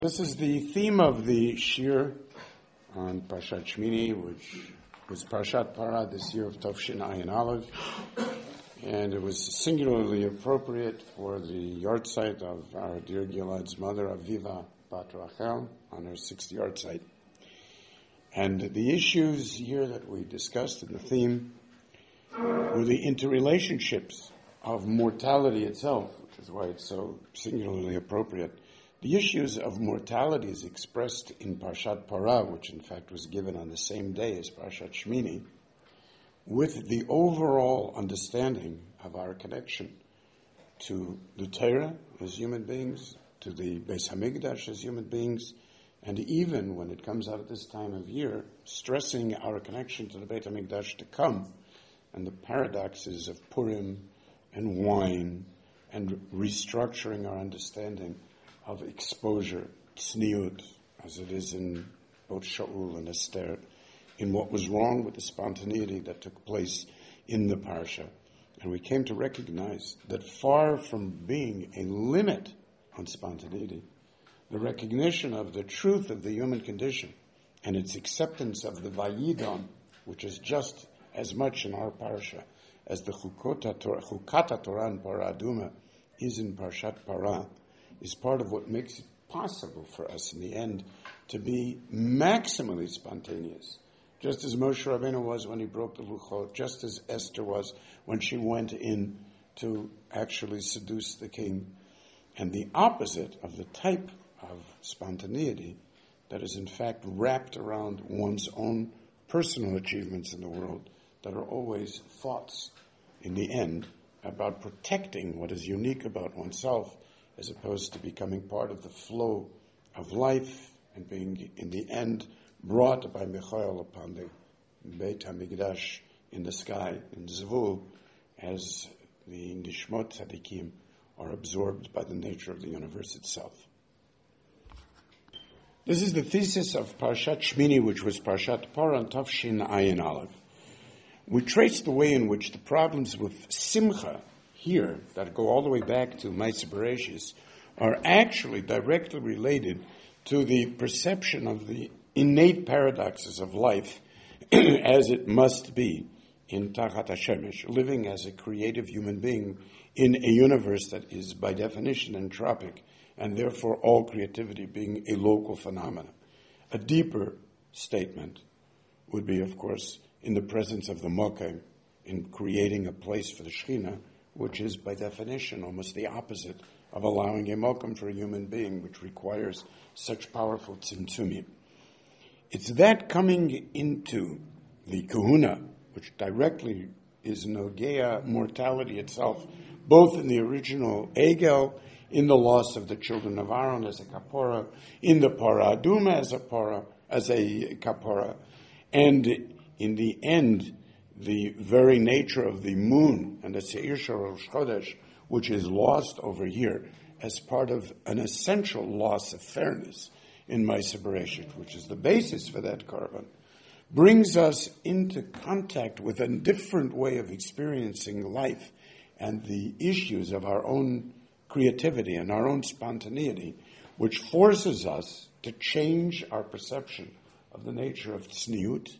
This is the theme of the Shir on Parshat Shmini, which was Parshat Parah this year of Tovshin Ayin Aleph, and it was singularly appropriate for the yahrzeit of our dear Gilad's mother, Aviva Bat Rachel, on her 6th yahrzeit. And the issues here that we discussed in the theme were the interrelationships of mortality itself, which is why it's so singularly appropriate. The issues of mortality is expressed in Parshat Parah, which in fact was given on the same day as Parshat Shmini, with the overall understanding of our connection to the Torah as human beings, to the Beis Hamikdash as human beings, and even when it comes out at this time of year, stressing our connection to the Beit Hamikdash to come, and the paradoxes of Purim and wine, and restructuring our understanding of exposure, tzniut, as it is in both Shaul and Esther, in what was wrong with the spontaneity that took place in the parsha. And we came to recognize that far from being a limit on spontaneity, the recognition of the truth of the human condition and its acceptance of the Vayidon, which is just as much in our parsha as the Chukata Torah and Parah Aduma is in Parshat Parah, is part of what makes it possible for us in the end to be maximally spontaneous. Just as Moshe Rabbeinu was when he broke the Luchot, just as Esther was when she went in to actually seduce the king, and the opposite of the type of spontaneity that is in fact wrapped around one's own personal achievements in the world that are always thoughts in the end about protecting what is unique about oneself as opposed to becoming part of the flow of life and being, in the end, brought by Michael upon the Beit HaMikdash in the sky, in Zvul, as the Nishmot Tzadikim are absorbed by the nature of the universe itself. This is the thesis of Parshat Shmini, which was Parshat Parah and Tovshin Ayin Aleph. We trace the way in which the problems with Simcha here, that go all the way back to Ma'aseh Bereshis, are actually directly related to the perception of the innate paradoxes of life as it must be in Tachat HaShemesh, living as a creative human being in a universe that is by definition entropic, and therefore all creativity being a local phenomenon. A deeper statement would be, of course, in the presence of the Mokem, in creating a place for the Shekhinah, which is, by definition, almost the opposite of allowing a mokum for a human being, which requires such powerful tzimtzumim. It's that coming into the kahuna, which directly is nogea mortality itself, both in the original Egel, in the loss of the children of Aaron as a kapora, in the Parah Aduma as a kapora, and in the end, the very nature of the moon and the Seir Shel Rosh Chodesh, which is lost over here as part of an essential loss of fairness in Ma'aseh Bereshit, which is the basis for that korban, brings us into contact with a different way of experiencing life and the issues of our own creativity and our own spontaneity, which forces us to change our perception of the nature of tzniut,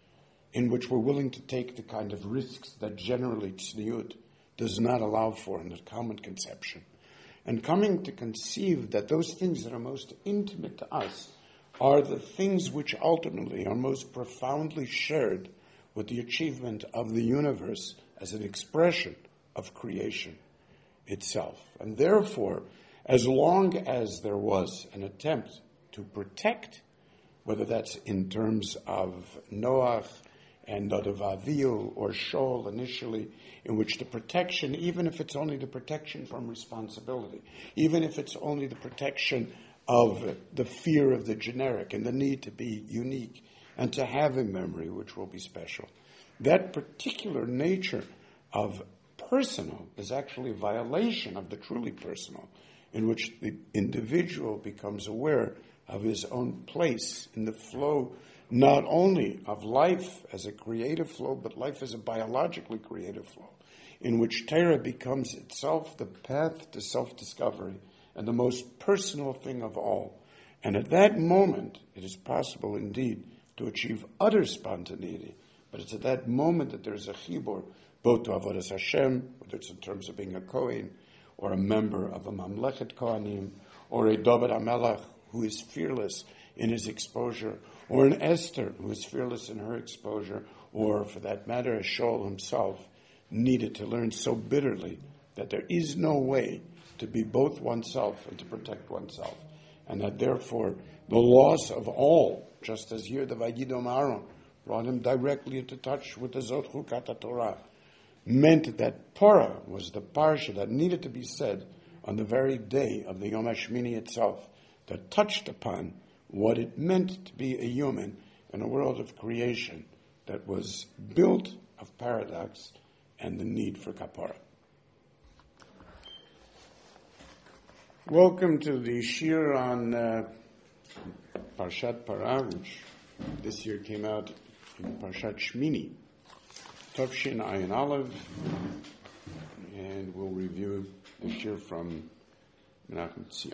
in which we're willing to take the kind of risks that generally tzniut does not allow for in the common conception. And coming to conceive that those things that are most intimate to us are the things which ultimately are most profoundly shared with the achievement of the universe as an expression of creation itself. And therefore, as long as there was an attempt to protect, whether that's in terms of Noach and Nadav Avihu or Shaul initially, in which the protection, even if it's only the protection from responsibility, even if it's only the protection of the fear of the generic and the need to be unique and to have a memory which will be special, that particular nature of personal is actually a violation of the truly personal, in which the individual becomes aware of his own place in the flow not only of life as a creative flow, but life as a biologically creative flow, in which Torah becomes itself the path to self-discovery and the most personal thing of all, And at that moment, it is possible indeed to achieve utter spontaneity. But it's at that moment that there's a chibur, both to Avodas Hashem, whether it's in terms of being a Kohen, or a member of a Mamlechet Kohanim, or a David HaMelech, who is fearless in his exposure, or an Esther, who is fearless in her exposure, or, for that matter, a Shaul himself, needed to learn so bitterly that there is no way to be both oneself and to protect oneself. And that therefore, the loss of all, just as here the Vayidom Aaron brought him directly into touch with the Zot Chukat Torah, meant that Torah was the parsha that needed to be said on the very day of the Yom HaShmini itself, that touched upon what it meant to be a human in a world of creation that was built of paradox and the need for kapara. Welcome to the shir on Parshat Parah, which this year came out in Parshat Shmini, Tovshin Ayin Aleph, and we'll review the shir from Menachem Tzion.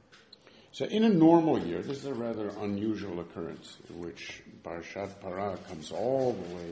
So in a normal year, this is a rather unusual occurrence in which Parshat Parah comes all the way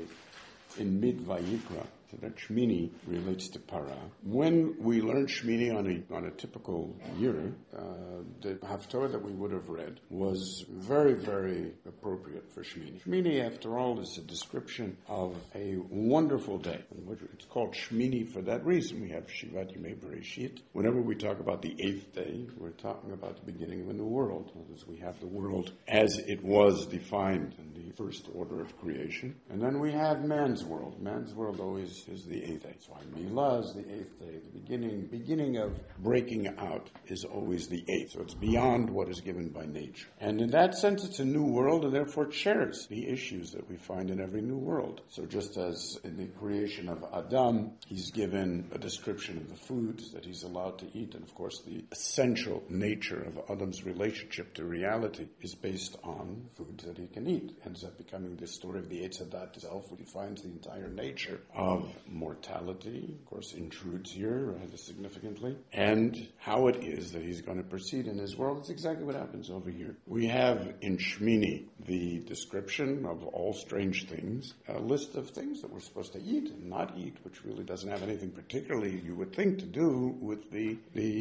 in mid-Vayikra, so that Shmini relates to Parah. When we learn Shmini on a typical year, the Haftorah that we would have read was very, very appropriate for Shmini. Shmini, after all, is a description of a wonderful day. It's called Shmini for that reason. We have Shivat Yimei Bereshit. Whenever we talk about the 8th day, we're talking about the beginning of a new world. Because we have the world as it was defined in the first order of creation. And then we have man's world. Man's world always is the 8th day. That's why Milah is the 8th day. The beginning of breaking out is always the 8th. So it's beyond what is given by nature. And in that sense, it's a new world, and therefore it shares the issues that we find in every new world. So just as in the creation of Adam, he's given a description of the foods that he's allowed to eat, and of course the essential nature of Adam's relationship to reality is based on foods that he can eat. Ends up becoming the story of the Eitz Hadat itself, which defines the entire nature of mortality, of course, intrudes here rather significantly, and how it is that he's going to proceed in his world. It's exactly what happens over here. We have in Shmini the description of all strange things, a list of things that we're supposed to eat and not eat, which really doesn't have anything particularly, you would think, to do with the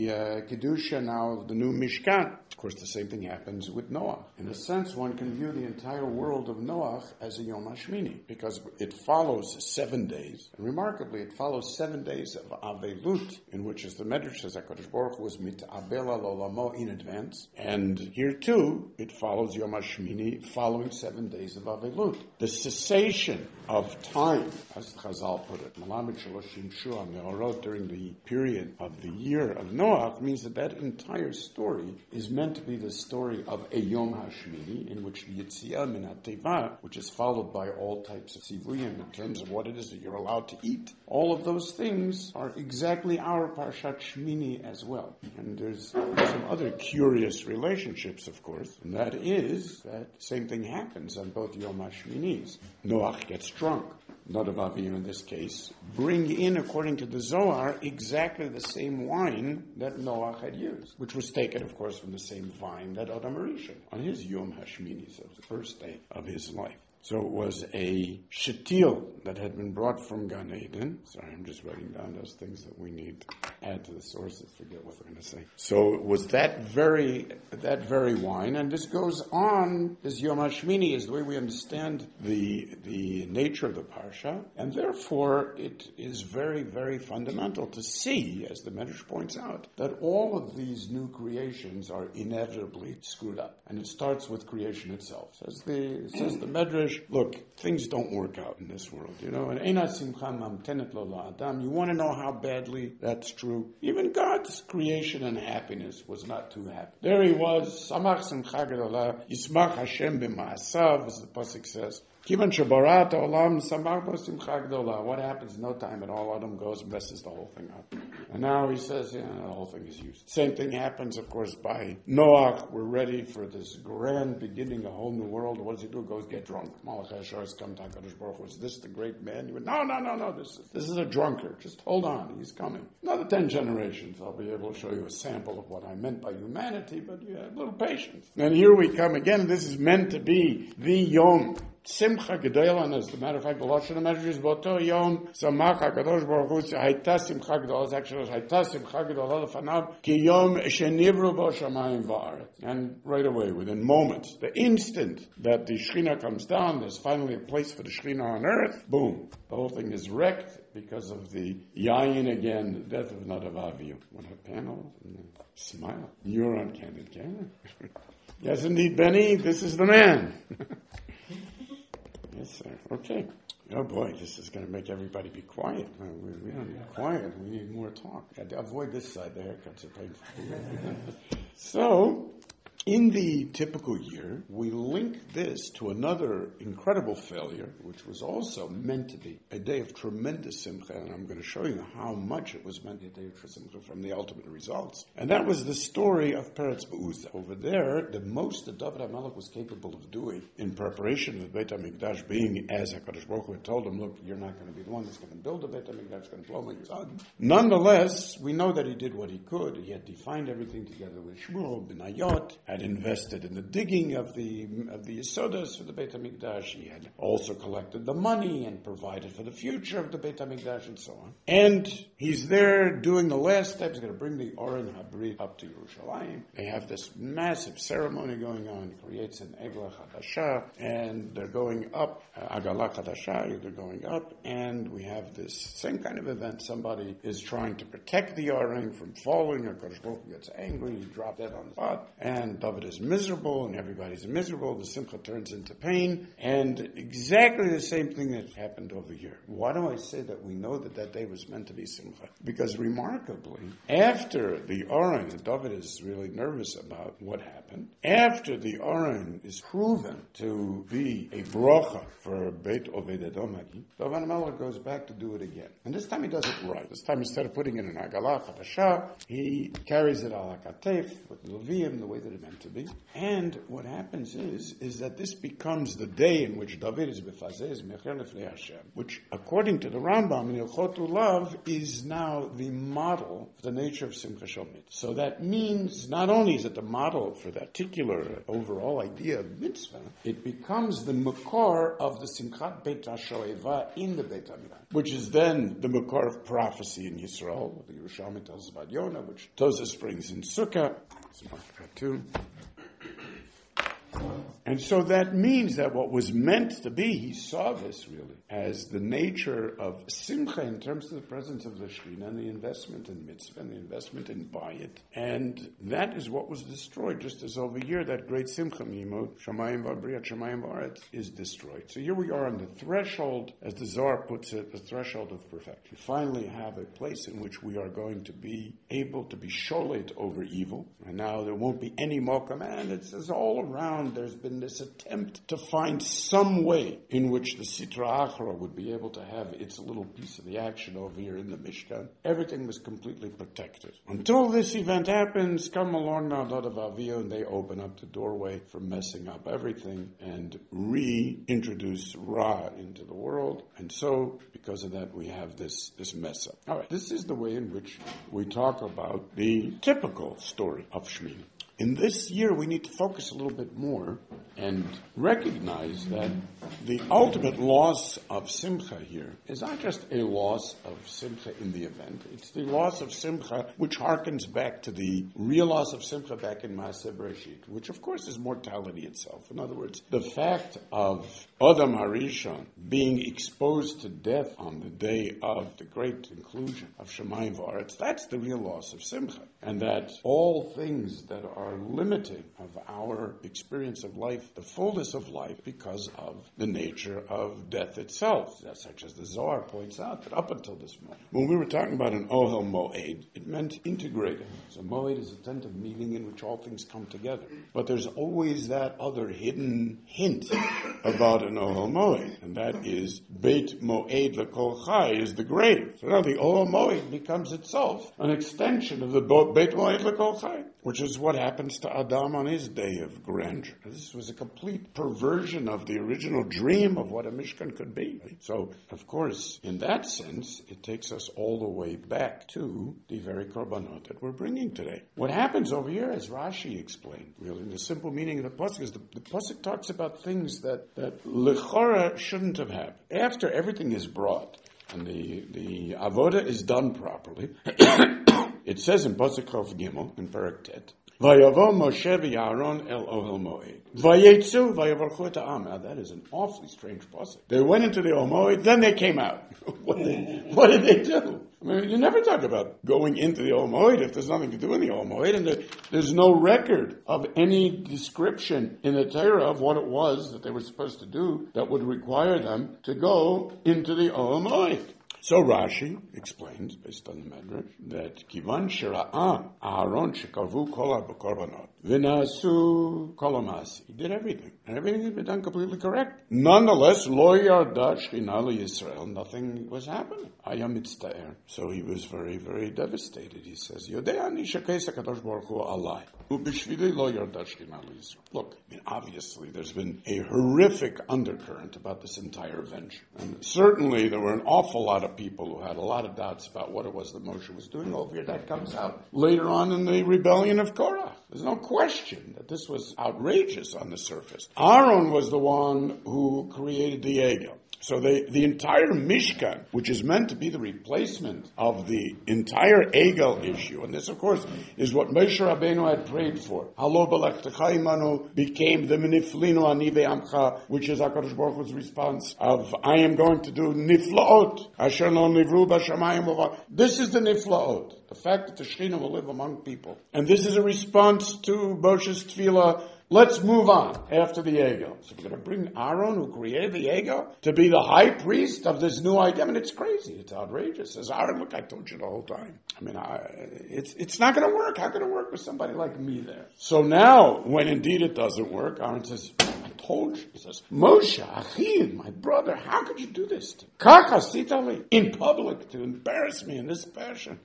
Kedusha now of the new Mishkan. Of course, the same thing happens with Noah. In a sense, one can view the entire world of Noah as a Yom HaShmini, because it follows 7 days. And remarkably, it follows 7 days of Avelut, in which, as the Medrash says, HaKadosh Baruch Hu was mit'abel al olamo in advance. And here too, it follows Yom HaShmini, following 7 days of Avelut. The cessation of time, as Chazal put it, Malamed Shaloshim Shua Me'orot, during the period of the year of Noah, means that entire story is meant to be the story of a Yom HaShmini, in which the Yetziah Min HaTeva, which is followed by all types of tzivuyim in terms of what it is that you're allowed to eat. All of those things are exactly our Parshat Shmini as well. And there's some other curious relationships, of course, and that is that same thing happens on both Yom HaShminis. Noach gets drunk. Nadav Avihu, in this case, bring in, according to the Zohar, exactly the same wine that Noach had used, which was taken, of course, from the same vine that Adam Rishon on his Yom HaShmini, so the first day of his life. So it was a shetil that had been brought from Gan Eden. Sorry, I'm just writing down those things that we need to add to the sources. Forget what we're going to say. So it was that very wine, and this goes on. This Yom HaShmini is the way we understand the nature of the parsha, and therefore it is very, very fundamental to see, as the Medrash points out, that all of these new creations are inevitably screwed up, and it starts with creation itself. Says the Medrash. Look, things don't work out in this world, and Eina Simcha Mamtenet Lo La'Adam. You want to know how badly that's true? Even God's creation and happiness was not too happy. There he was, Samach Simcha Gedolah, Yismach Hashem b'ma'asav, as the pasuk says. Kivan Shabarat Olam Samach Simcha Gedolah. What happens? No time at all. Adam goes and messes the whole thing up. And now he says, the whole thing is used. Same thing happens, of course, by Noach. We're ready for this grand beginning, a whole new world. What does he do? Goes get drunk. Malach HaSharis come to HaKadosh Baruch Hu. Was this the great man? He went, no, this is a drunkard. Just hold on, he's coming. Another 10 generations, I'll be able to show you a sample of what I meant by humanity, but you have a little patience. And here we come again. This is meant to be the Yom Simcha Gedola, and as a matter of fact, the Lashon HaMedrash is Boto Yom Samach HaKadosh Baruch Hu Hayta Simcha Gedola. It's actually Hayta Simcha Gedola Lefanav Ki Yom Shenivru Bo Shamayim Va'aretz. And right away, within moments, the instant that the Shekhinah comes down, there's finally a place for the Shekhinah on earth. Boom, the whole thing is wrecked because of the Yayin again, the death of Nadav Avihu. Want a panel? Smile. You're on candid camera. Yes, indeed, Benny. This is the man. Yes, sir. Okay. Oh boy, this is going to make everybody be quiet. We don't need quiet. We need more talk. Avoid this side. The haircuts are painful. So, in the typical year, we link this to another incredible failure, which was also meant to be a day of tremendous simcha, and I'm going to show you how much it was meant to be a day of simcha from the ultimate results. And that was the story of Peretz Be'uza. Over there, the most that David HaMelech was capable of doing in preparation of the Beit HaMikdash, being as HaKadosh Baruch Hu had told him, look, you're not going to be the one that's going to build the Beit HaMikdash, going to blow my son. Nonetheless, we know that he did what he could. He had defined everything together with Shmuel, Benayot, had invested in the digging of the Yesodas for the Beit HaMikdash. He had also collected the money and provided for the future of the Beit HaMikdash and so on. And he's there doing the last steps. He's going to bring the Oren HaBrit up to Yerushalayim. They have this massive ceremony going on. He creates an Eglah Chadasha, and they're going up, Agalah Chadasha, they're going up, and we have this same kind of event. Somebody is trying to protect the Oren from falling. HaKadosh Baruch Hu gets angry. He drops dead on the spot, and David is miserable, and everybody's miserable. The simcha turns into pain, and exactly the same thing that happened over here. Why do I say that we know that day was meant to be simcha? Because remarkably, after the Oren, and David is really nervous about what happened, after the Oren is proven to be a bracha for Beit Oved Edom, David HaMelech goes back to do it again. And this time he does it right. This time, instead of putting it in Agalah Chadasha, he carries it al HaKatef with Leviim, the way that it meant to be. And what happens is that this becomes the day in which David is befazeh, mecher lefnei Hashem, which, according to the Rambam in Hilchot Ulav, is now the model for the nature of Simcha Shomit. So that means not only is it the model for that particular overall idea of mitzvah, it becomes the makor of the Simchat Beit HaShoeva in the Beit HaMikdash, which is then the makor of prophecy in Yisrael. The Yerushalmi tells us about Yonah, which Tosas brings in Sukkah. And so that means that what was meant to be, he saw this really as the nature of simcha in terms of the presence of the Shekhinah and the investment in mitzvah and the investment in bayit. And that is what was destroyed, just as over here that great simcha, Mimot, Shamayim V'Abriyat, Shamayim V'Aretz, is destroyed. So here we are on the threshold, as the Zohar puts it, the threshold of perfection. We finally have a place in which we are going to be able to be sholet over evil. And now there won't be any mokam, and it says all around there's been this attempt to find some way in which the Sitra Achra would be able to have its little piece of the action over here in the Mishkan. Everything was completely protected. Until this event happens, come along now, Nadav Avihu, and they open up the doorway for messing up everything and reintroduce Ra into the world. And so, because of that, we have this mess up. All right, this is the way in which we talk about the typical story of Shmini. In this year, we need to focus a little bit more and recognize that the ultimate loss of Simcha here is not just a loss of Simcha in the event. It's the loss of Simcha which harkens back to the real loss of Simcha back in Maaseh Bereshit, which of course is mortality itself. In other words, the fact of Adam Harishon being exposed to death on the day of the great conclusion of Shamayim V'Aretz, that's the real loss of Simcha. And that all things that are limiting of our experience of life life, the fullness of life, because of the nature of death itself, such as the Zohar points out, that up until this moment, when we were talking about an Ohel Moed, it meant integrated. So Moed is a tentative meaning in which all things come together. But there's always that other hidden hint about an Ohel Moed, and that is Beit Moed L'Kol Chai is the grave. So now the Ohel Moed becomes itself an extension of the Beit Moed L'Kol Chai, which is what happens to Adam on his day of grandeur. This was a complete perversion of the original dream of what a Mishkan could be. Right? So, of course, in that sense, it takes us all the way back to the very korbanot that we're bringing today. What happens over here, as Rashi explained, really, the simple meaning of the pasuk is the pasuk talks about things that lechora shouldn't have happened. After everything is brought and the avoda is done properly, it says in pasuk Chof Gimel in Perek Tet, Vayavo Moshe v'Aaron el Ohel Moed. Vayetzu vayavarchu et ha'am. Now that is an awfully strange pasuk. They went into the Ohel Moed, then they came out. What did they do? I mean, you never talk about going into the Ohel Moed if there's nothing to do in the Ohel Moed, and there's no record of any description in the Torah of what it was that they were supposed to do that would require them to go into the Ohel Moed. So Rashi explains, based on the Medrash, that Kivan Shira'ah Aaron Shekavu Kol HaBekorbanot V'Nasu Kol HaMasi. He did everything, and everything had been done completely correct. Nonetheless, Lo Yarda Shechina L'Yisrael, nothing was happening. Ayam Mitztaer. So he was very, very devastated. He says, Yodei Ani Shekeis HaKadosh Baruch Hu Alai U'Bishvili Lo Yarda Shechina L'Yisrael. Look, I mean, obviously there's been a horrific undercurrent about this entire venture. And certainly there were an awful lot of people who had a lot of doubts about what it was that Moshe was doing over here. That comes out later on in the rebellion of Korah. There's no question that this was outrageous on the surface. Aaron was the one who created the Egel. So the entire Mishkan, which is meant to be the replacement of the entire Egel issue, and this, of course, is what Moshe Rabbeinu had prayed for. Halo Balaktecha Imanu became the Niflinu Anive Amcha, which is HaKadosh Baruch Hu's response of, I am going to do Niflaot, Asher Lo Nivru B'Shamayim. This is the Niflaot, the fact that the Shekhinah will live among people. And this is a response to Moshe's Tefillah, let's move on after the Egel. So we're going to bring Aaron, who created the Egel, to be the high priest of this new idea. I mean, it's crazy. It's outrageous. Says Aaron, look, I told you the whole time. I mean, it's not going to work. How can it work with somebody like me there? So now, when indeed it doesn't work, Aaron says, I told you. He says, Moshe, Achim, my brother, how could you do this to me? Kacha sitali, in public, to embarrass me in this fashion.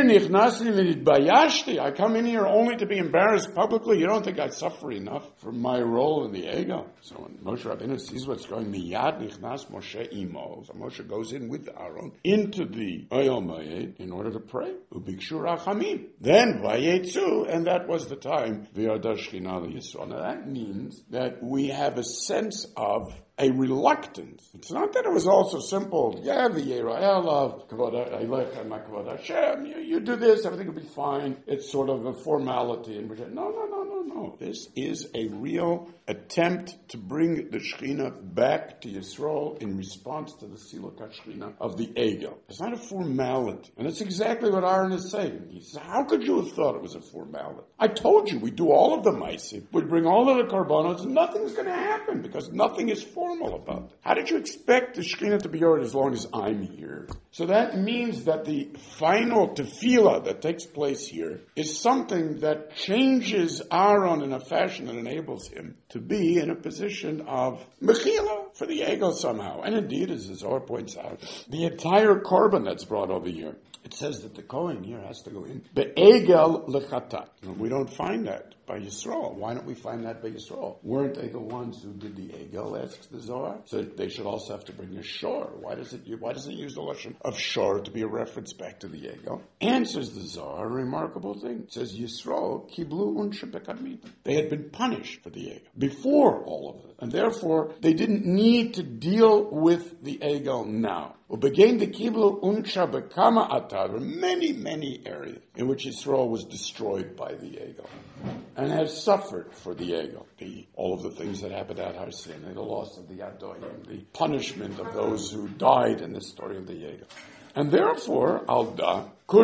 I come in here only to be embarrassed publicly. You don't think I suffer enough for my role in the Egel? So when Moshe Rabbeinu sees what's going, miyad nichnas Moshe imo. So Moshe goes in with Aaron into the Ohel Moed in order to pray. Ubikshu rachamim. Then vayetzu, and that was the time v'yarda Shechina L'Yisrael. Now that means that we have a sense of a reluctance. It's not that it was also simple. Yeah, the Yera'el, Kavod Eilech and Kavod Hashem. You do this, everything will be fine. It's sort of a formality. And no. This is a real attempt to bring the Shekhinah back to Yisrael in response to the Siluk HaShekhinah of the Egel. It's not a formality. And that's exactly what Aaron is saying. He says, how could you have thought it was a formality? I told you, we do all of the Maisim. We bring all of the Karbanos, and nothing's going to happen because nothing is formal about it. How did you expect the Shekhinah to be yours as long as I'm here? So that means that the final tefillah that takes place here is something that changes Aaron in a fashion that enables him to be in a position of mechila for the Egel somehow. And indeed, as the Zohar points out, the entire korban that's brought over here, it says that the Kohen here has to go in. Be'egel lechatat. We don't find that by Yisrael. Why don't we find that by Yisrael? Weren't they the ones who did the Egel, asks the Zohar? So they should also have to bring a shor. Why does it use the lashon of shor to be a reference back to the Egel? Answers the Zohar a remarkable thing. It says Yisrael kiblu unshe bekadmit. They had been punished for the Egel before all of it. And therefore, they didn't need to deal with the Egel now. There were many, many areas in which Yisrael was destroyed by the Egel and has suffered for the Egel. All of the things that happened at Har Sinai, the loss of the Adoyim, the punishment of those who died in the story of the Egel. And therefore, Alda,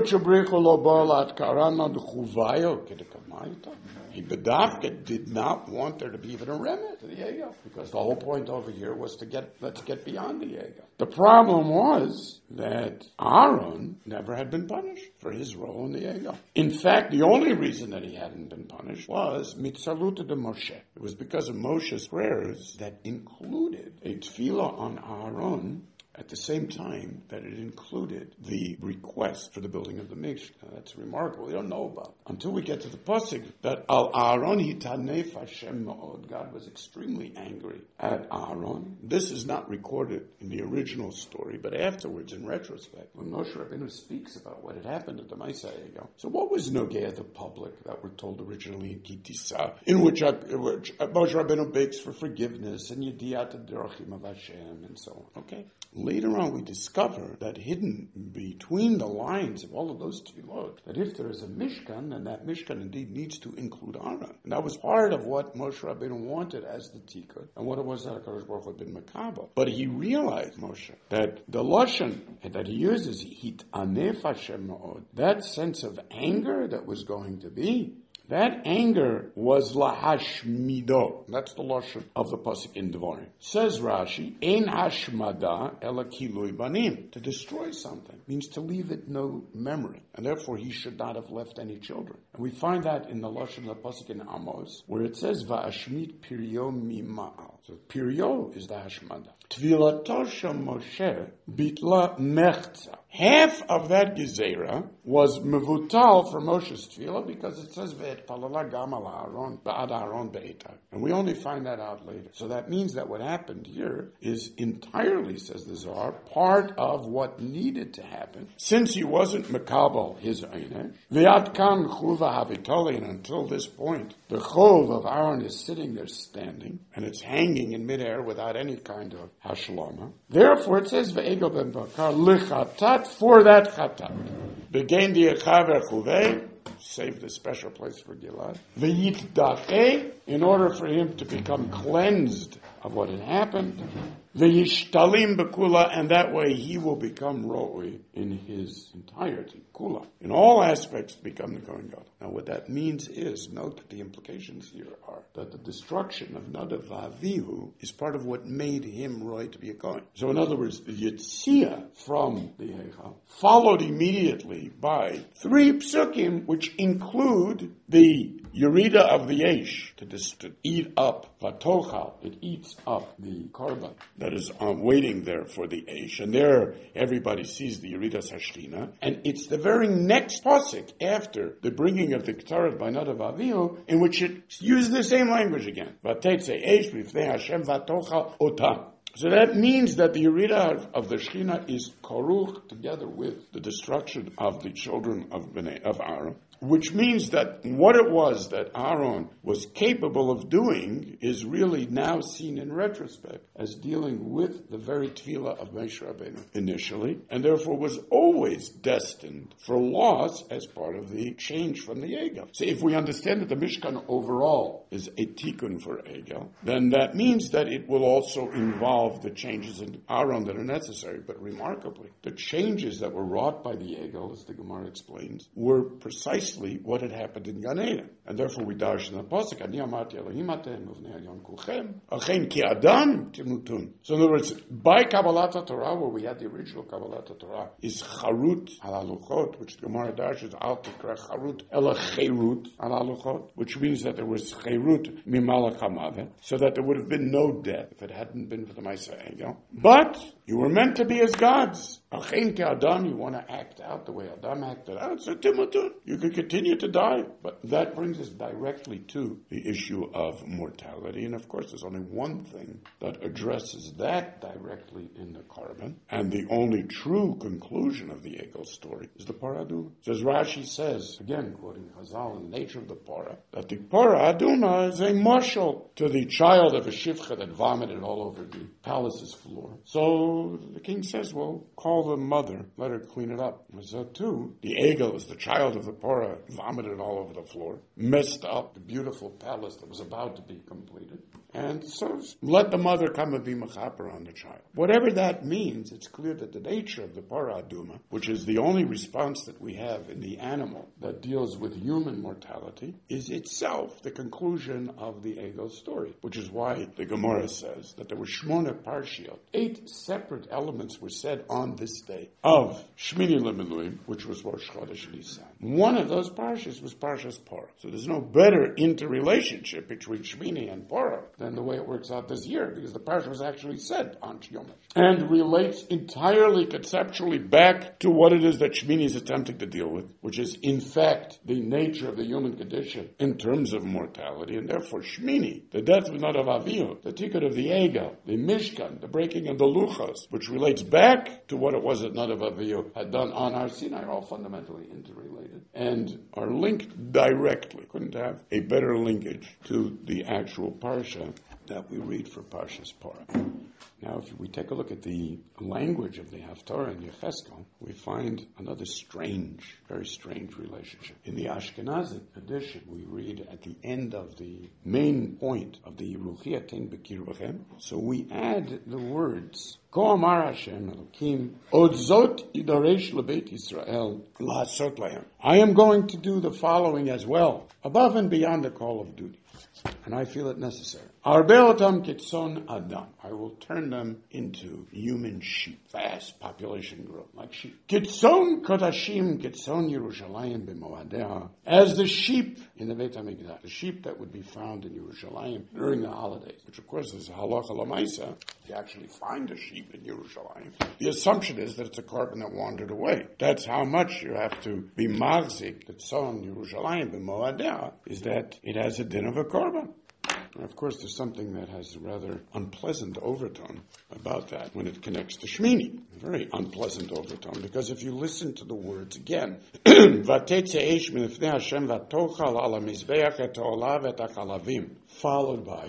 he bedafka did not want there to be even a remnant to the Egel, because the whole point over here was let's get beyond the Egel. The problem was that Aaron never had been punished for his role in the Egel. In fact, the only reason that he hadn't been punished was mitzaluta de Moshe. It was because of Moshe's prayers that included a tefillah on Aaron at the same time that it included the request for the building of the Mishkan. That's remarkable. We don't know about it until we get to the pasuk that Al Aaron hitanef Hashem ma'od. God was extremely angry at Aaron. This is not recorded in the original story, but afterwards, in retrospect, when Moshe Rabbeinu speaks about what had happened at the Maaseh Egel. So what was Nogei the public that we're told originally in Kitisa, in which Moshe Rabbeinu begs for forgiveness and Yediat Derachim of Hashem and so on. Okay? Later on, we discover that hidden between the lines of all of those tefillot, that if there is a Mishkan, then that Mishkan indeed needs to include Aaron. And that was part of what Moshe Rabbeinu wanted as the Tikkun, and what it was that HaKadosh Baruch Hu had been Makabel. But he realized, Moshe, that the Lashon that he uses, Hitanef Hashem Ma'od, that sense of anger that was going to be, that anger was lahashmido. That's the lashon of the pasuk in Devarim. Says Rashi, "Ein hashmada ela kilui banim." To destroy something means to leave it no memory, and therefore he should not have left any children. And we find that in the lashon of the pasuk in Amos, where it says, "Va'ashmit piryo mima'al." So piryo is the hashmada. Tvilato shel Moshe bitla mechza. Half of that gezerah was mevutal for Moshe's tefillah because it says ve'et palala gam al Aaron ba'ad Aaron be'etar, and we only find that out later. So that means that what happened here is entirely, says the Zohar, part of what needed to happen since he wasn't mekabel his einesh. Ve'at kan chuva havitoli, and until this point, the chov of Aaron is sitting there standing, and it's hanging in midair without any kind of hashlama. Therefore, it says ve'egel ben bakar lichatat, for that chatat. Began the echaver chuvei, save the special place for Gilad. V'yit da'eh, in order for him to become cleansed of what had happened. V'yishtalim bekula, and that way he will become ro'ui in his entirety. Kula. In all aspects become the Kohen Gadol. Now what that means is, note that the implications here are that the destruction of Nadav v'Avihu is part of what made him roy to be a Kohen. So in other words, the Yitzia from the Heichal followed immediately by 3 psukim which include the Yerida of the Eish, to eat up Vatochal, it eats up the korban that is waiting there for the Eish, and there everybody sees the Yeridas Hashchina, and it's the very next pasuk after the bringing of the Ketaret by Nadav Avihu, in which it uses the same language again. Vateitze Eish b'fnei Hashem Vatochal otam. So that means that the Yerida of the Shechina is koruch together with the destruction of the children of Aaron, which means that what it was that Aaron was capable of doing is really now seen in retrospect as dealing with the very tefillah of Moshe Rabbeinu initially, and therefore was always destined for loss as part of the change from the Egel. So if we understand that the Mishkan overall is a tikkun for Egel, then that means that it will also involve the changes in Aaron that are necessary. But remarkably, the changes that were wrought by the Egel, as the Gemara explains, were precisely what had happened in Gan Eden. And therefore we dash in the pasuk, Ani amarti Elohim atem uvnei Elyon kulchem, achen ki adam timutun. So in other words, by Kabbalat Torah, where we had the original Kabbalat Torah, is charut al haluchot, which the Gemara dashes al tikra charut ela cherut al haluchot, which means that there was cherut mimalach hamaveh, so that there would have been no death if it hadn't been for the Maaseh Egel. But you were meant to be as gods. Achen ki adam, you want to act out the way Adam acted out. So timutun, you could continue to die. But that brings us directly to the issue of mortality. And of course, there's only one thing that addresses that directly in the korban. And the only true conclusion of the Egel story is the Parah Adumah. So as Rashi says, again, quoting Chazal, in the nature of the Parah, that the Parah Adumah is a marshal to the child of a shivcha that vomited all over the palace's floor. So the king says, well, call the mother, let her clean it up. So too, the Egel is the child of the Parah, vomited all over the floor, messed up the beautiful palace that was about to be completed. And and so let the mother come and be mechaper on the child. Whatever that means, it's clear that the nature of the para aduma, which is the only response that we have in the animal that deals with human mortality, is itself the conclusion of the Egel story, which is why the Gemara says that there were Shmona Parshiot. 8 separate elements were said on this day of Shmini L'Miluim, which was Rosh Chodesh Nisan. One of those parshas was Parshas Porah. So there's no better interrelationship between Shmini and Porah than the way it works out this year, because the parsha was actually said on Yom and relates entirely conceptually back to what it is that Shmini is attempting to deal with, which is in fact the nature of the human condition in terms of mortality, and therefore Shmini, the death of Nadav Avihu, the tikkun of the Egel, the Mishkan, the breaking of the Luchos, which relates back to what it was that Nadav Avihu had done on Har Sinai, are all fundamentally interrelated and are linked directly. Couldn't have a better linkage to the actual parsha that we read for Parshas Porah. Now, if we take a look at the language of the Haftarah and Yecheskel, we find another strange, very strange relationship. In the Ashkenazic edition, we read at the end of the main point of the Yeruchia Ten B'Kirvachem, so we add the words, Ko Amar Hashem Elokim, Od Zot Yidaresh Lebeit Yisrael La'asot Lahem. I am going to do the following as well, above and beyond the call of duty. And I feel it necessary. Arbeotam kitson adam. I will turn them into human sheep. Fast population growth, like sheep. Kitson kodashim, kitson Yerushalayim b'moadeha. As the sheep in the Beit HaMikdash, the sheep that would be found in Yerushalayim during the holidays, which of course is halacha l'maisa. If you actually find a sheep in Yerushalayim, the assumption is that it's a korban that wandered away. That's how much you have to be magzik, kitson Yerushalayim b'moadeha, is that it has a din of a korban. And of course, there's something that has a rather unpleasant overtone about that when it connects to Shmini. A very unpleasant overtone, because if you listen to the words again, followed by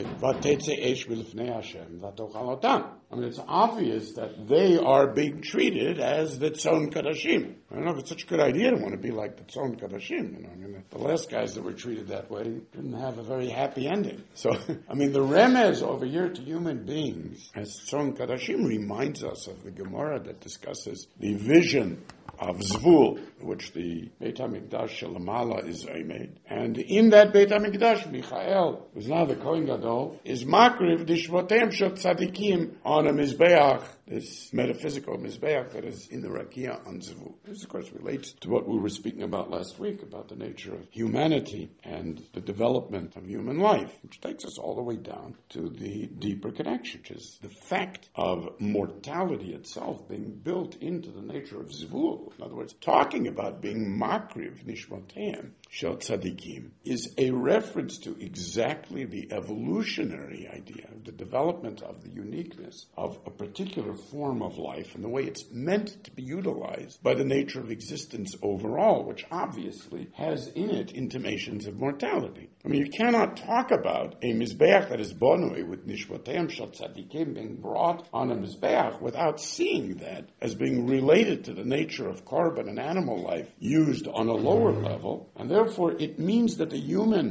I mean, it's obvious that they are being treated as the Tzon Kadashim. I don't know if it's such a good idea to want to be like the Tzon Kadashim. You know, I mean, the last guys that were treated that way didn't have a very happy ending. So, I mean, the remez over here to human beings as Tzon Kadashim reminds us of the Gemara that discusses the vision of Zvul, which the Beit HaMikdash Shalamala is made. And in that Beit HaMikdash, Michael, who's now the Kohen Gadol, is Makriv Dishvotem Shot Tzadikim on a Mizbeach, this metaphysical Mizbeach that is in the Rakia on Zvul. This, of course, relates to what we were speaking about last week, about the nature of humanity and the development of human life, which takes us all the way down to the deeper connection, which is the fact of mortality itself being built into the nature of Zvul. In other words, talking about being makriv nishmateim shel tzadikim is a reference to exactly the evolutionary idea of the development of the uniqueness of a particular form of life and the way it's meant to be utilized by the nature of existence overall, which obviously has in it intimations of mortality. I mean, you cannot talk about a mizbeach that is bonui with nishmateim shel tzadikim being brought on a mizbeach without seeing that as being related to the nature of korban and animal life used on a lower level, and therefore it means that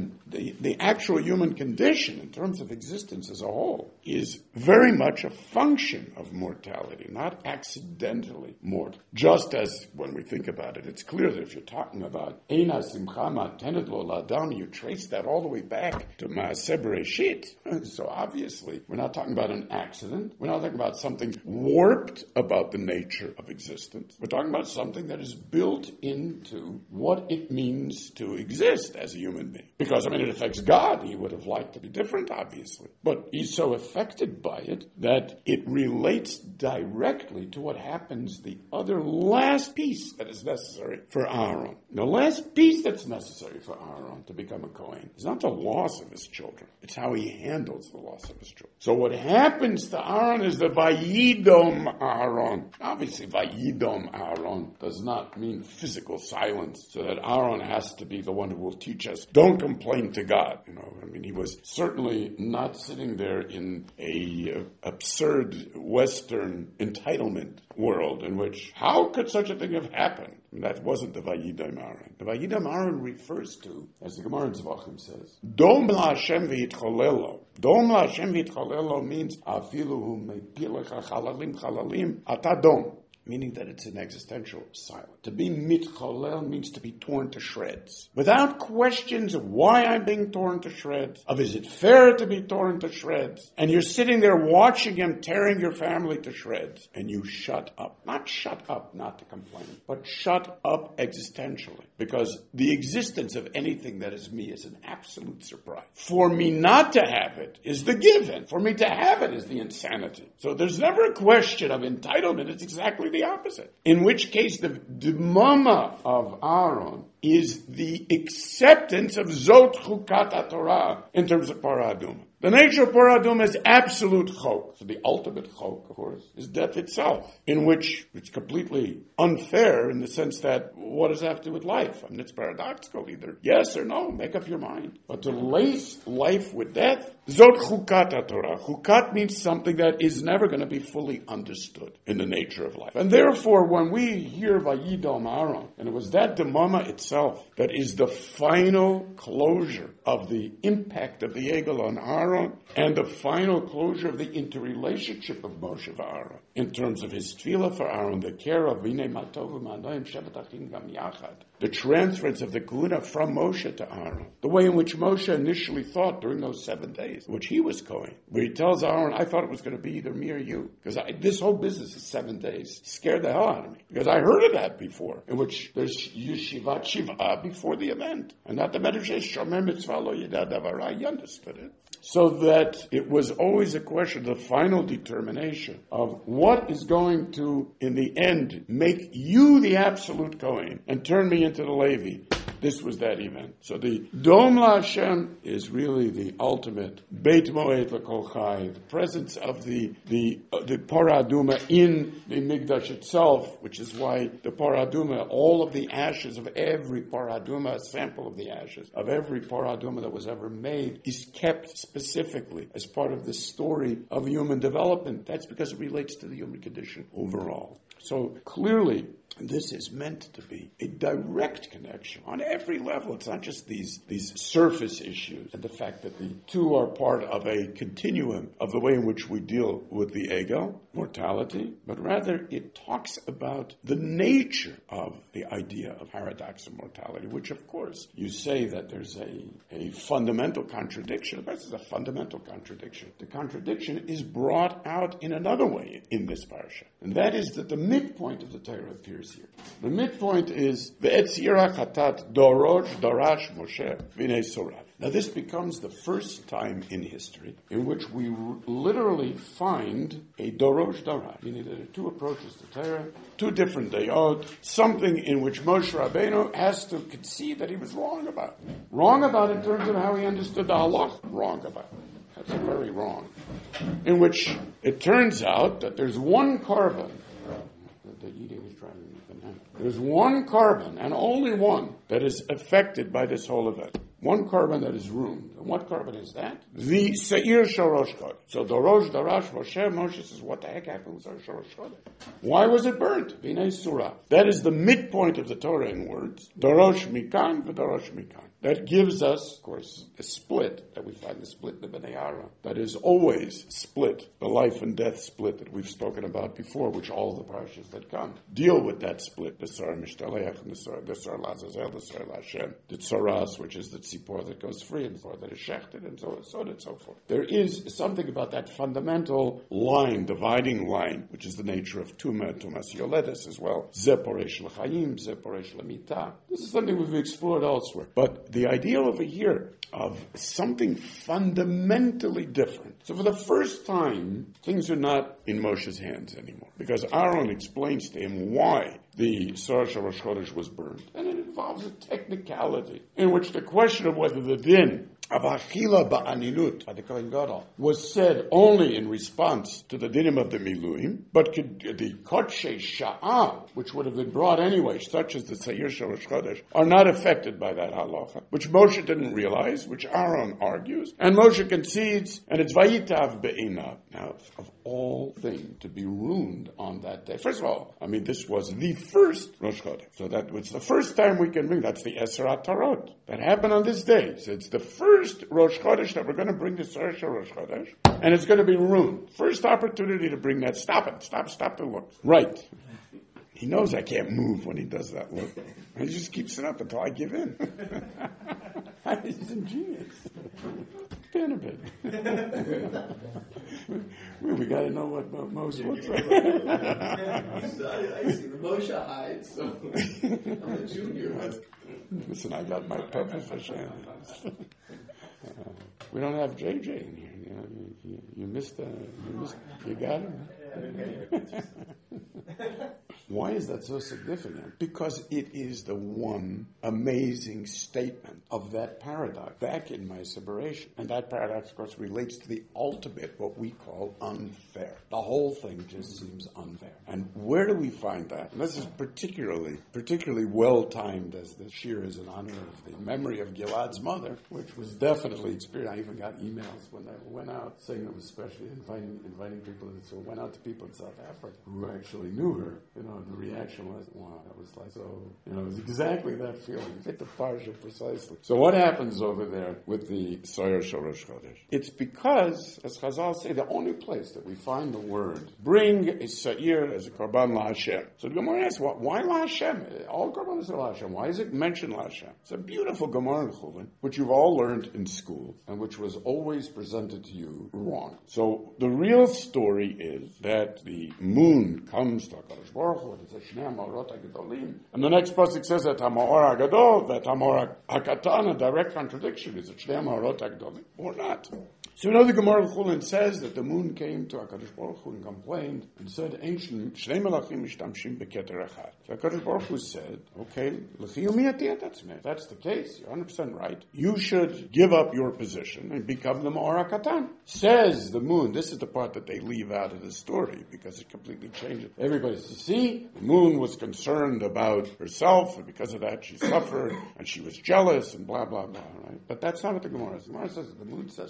the actual human condition in terms of existence as a whole is very much a function of mortality, not accidentally mortal. Just as when we think about it, it's clear that if you're talking about Eina Simcha Ma'atenet Lo L'Adam, you trace that all the way back to Maaseh Bereshit. So obviously, we're not talking about an accident. We're not talking about something warped about the nature of existence. We're talking about something that is built into what it means to exist as a human being. Because, I mean, it affects God. He would have liked to be different, obviously. But he's so affected by it that it relates directly to what happens, the other last piece that is necessary for Aaron. The last piece that's necessary for Aaron to become a Kohen is not the loss of his children. It's how he handles the loss of his children. So what happens to Aaron is the Vayidom Aaron. Obviously, Vayidom Aaron does not mean physical silence, so that Aaron has to be the one who will teach us, don't complain to God. You know, I mean, he was certainly not sitting there in a absurd Western Western entitlement world in which, how could such a thing have happened? And that wasn't the Vayidam Aaron. The Vayidam Aaron refers to, as the Gemara in Zvachim says, Dom la Hashem v'yitcholelo. Dom la Hashem v'yitcholelo means, Afilu hu mepilecha chalalim chalalim atadom. Meaning that it's an existential silence. To be mitcholel means to be torn to shreds. Without questions of why I'm being torn to shreds, of is it fair to be torn to shreds, and you're sitting there watching him tearing your family to shreds, and you shut up. Not shut up, not to complain, but shut up existentially. Because the existence of anything that is me is an absolute surprise. For me not to have it is the given. For me to have it is the insanity. So there's never a question of entitlement. It's exactly the opposite. In which case, the mama of Aaron is the acceptance of Zot Chukat Torah in terms of Paraduma. The nature of Paraduma is absolute chok. So the ultimate chok, of course, is death itself, in which it's completely unfair in the sense that what does that have to do with life? I mean, it's paradoxical. Either yes or no, make up your mind. But to lace life with death, Zot Chukat Torah. Chukat means something that is never going to be fully understood in the nature of life. And therefore, when we hear Vayidam Aaron, and it was that Demama itself that is the final closure of the impact of the Egel on Aaron, and the final closure of the interrelationship of Moshe and Aaron, in terms of his tefillah for Aaron, the care of Vinei Matov Manoim Shevet Achim Gam Yachad, the transference of the Kahuna from Moshe to Aaron, the way in which Moshe initially thought during those 7 days, which he was going, where he tells Aaron, I thought it was going to be either me or you, because this whole business is 7 days. It scared the hell out of me, because I heard of that before, in which there's Yeshivat Shiva before the event, and not the Medrash Shomer Mitzvah Lo Yeda Davara. You understood it. So that it was always a question, the final determination of what is going to, in the end, make you the absolute Kohen and turn me into the Levi. This was that event. So the Dom La Hashem is really the ultimate Beit Moed L'Kol Chai, the presence of the Paraduma in the Mikdash itself, which is why the Paraduma, all of the ashes of every Paraduma, a sample of the ashes of every Paraduma that was ever made, is kept specifically as part of the story of human development. That's because it relates to the human condition overall. So clearly, this is meant to be a direct connection on every level. It's not just these surface issues and the fact that the two are part of a continuum of the way in which we deal with the ego, mortality, but rather it talks about the nature of the idea of paradox of mortality, which of course you say that there's a fundamental contradiction. Of course, there's a fundamental contradiction. The contradiction is brought out in another way in this parasha, and that is that the midpoint of the Torah appears here. The midpoint is Ve'etzira Chatat Dorosh Darash Moshe Vinei Sorav. Now this becomes the first time in history in which we literally find a Dorosh Darash, meaning there are two approaches to Torah, two different dayot, something in which Moshe Rabbeinu has to concede that he was wrong about. Wrong about in terms of how he understood the halach, wrong about. That's very wrong. In which it turns out that there's one carbon. The eating is driving me banana. There's one carbon, and only one, that is affected by this whole event. One carbon that is ruined. And what carbon is that? The Seir Shorosh Chodesh. So Dorosh, Darash, Moshe says, what the heck happened with our Shorosh Chodesh? Why was it burnt? Vinei Surah. That is the midpoint of the Torah in words. Dorosh Mikan, V'Dorosh Mikan. That gives us, of course, a split, that we find the split in the Bnei Ara, that is always split, the life and death split that we've spoken about before, which all the parashas that come deal with that split, the Sar Mishtaleach, and the Sar Lazazel, the Sar Lashem, the Tzoras, which is the Tzipor that goes free, and the Tzipor that is shechted, and so on and so forth. There is something about that fundamental line, dividing line, which is the nature of Tumah, Tumas Yoledes as well, Zeporesh L'chaim, Zeporesh L'mitah. This is something we've explored elsewhere. But the idea over here of something fundamentally different. So for the first time, things are not in Moshe's hands anymore. Because Aaron explains to him why the Sar Shorosh Chodesh was burned. And it involves a technicality in which the question of whether the din of Achila Ba'aninut by the Kohen Gadol was said only in response to the dinim of the Miluim, but the Kodshe Sha'ah, which would have been brought anyway, such as the Seir Shel Rosh Chodesh, are not affected by that halacha, which Moshe didn't realize, which Aaron argues, and Moshe concedes, and it's Vayitav Be'inav. Now, of all things to be ruined on that day. First of all, this was the first Rosh Chodesh. So that was the first time we can bring, that's the Esrat Tarot. That happened on this day. So it's the first Rosh Chodesh that we're going to bring the Seir Shel Rosh Chodesh, and it's going to be ruined. First opportunity to bring that. Stop it. Stop the look. Right. He knows I can't move when he does that look. He just keeps it up until I give in. He's ingenious. Stand a bit. We got to know what Moshe looks like. I see the Moshe hides, so I'm a junior. Listen, I got my purpose for Shannon. We don't have JJ in here. You got him? Why is that so significant? Because it is the one amazing statement of that paradox back in Ma'aseh Bereshit. And that paradox, of course, relates to the ultimate, what we call unfair. The whole thing just seems unfair. And where do we find that? And this is particularly well-timed, as this shir is in honor of the memory of Gilad's mother, which was definitely experienced. I even got emails when I went out saying it was especially inviting people, so it went out to people in South Africa who actually knew her. The reaction was, wow, that was like, so, it was exactly that feeling. You hit the parsha precisely. So what happens over there with the Seir Shel Rosh Chodesh? It's because, as Chazal say, the only place that we find the word, bring a Seir as a Korban La Hashem. So the Gemara asks, why La Hashem? All Korbanos are La Hashem. Why is it mentioned La Hashem? It's a beautiful Gemara in Chulin, which you've all learned in school, and which was always presented to you wrong. So the real story is that the moon comes to HaKadosh Baruch Hu, it says Shnei HaMaorot HaGedolim, and the next pasuk says that HaMaor HaGadol, that HaMaor HaKatan, a direct contradiction. Is it Shnei HaMaorot HaGedolim or not? So the Gemara of Chulin says that the moon came to HaKadosh Baruch Hu and complained and said, Ancient Shnei Melachim Mishtamshim Beketer Echad. So HaKadosh Baruch Hu said, okay, that's the case, you're 100% right. You should give up your position and become the Ma'or HaKatan. Says the moon, this is the part that they leave out of the story because it completely changes. Everybody says, see, the moon was concerned about herself, and because of that she suffered, and she was jealous, and blah, blah, blah, right? But that's not what the Gemara says. The Gemara says, the moon says,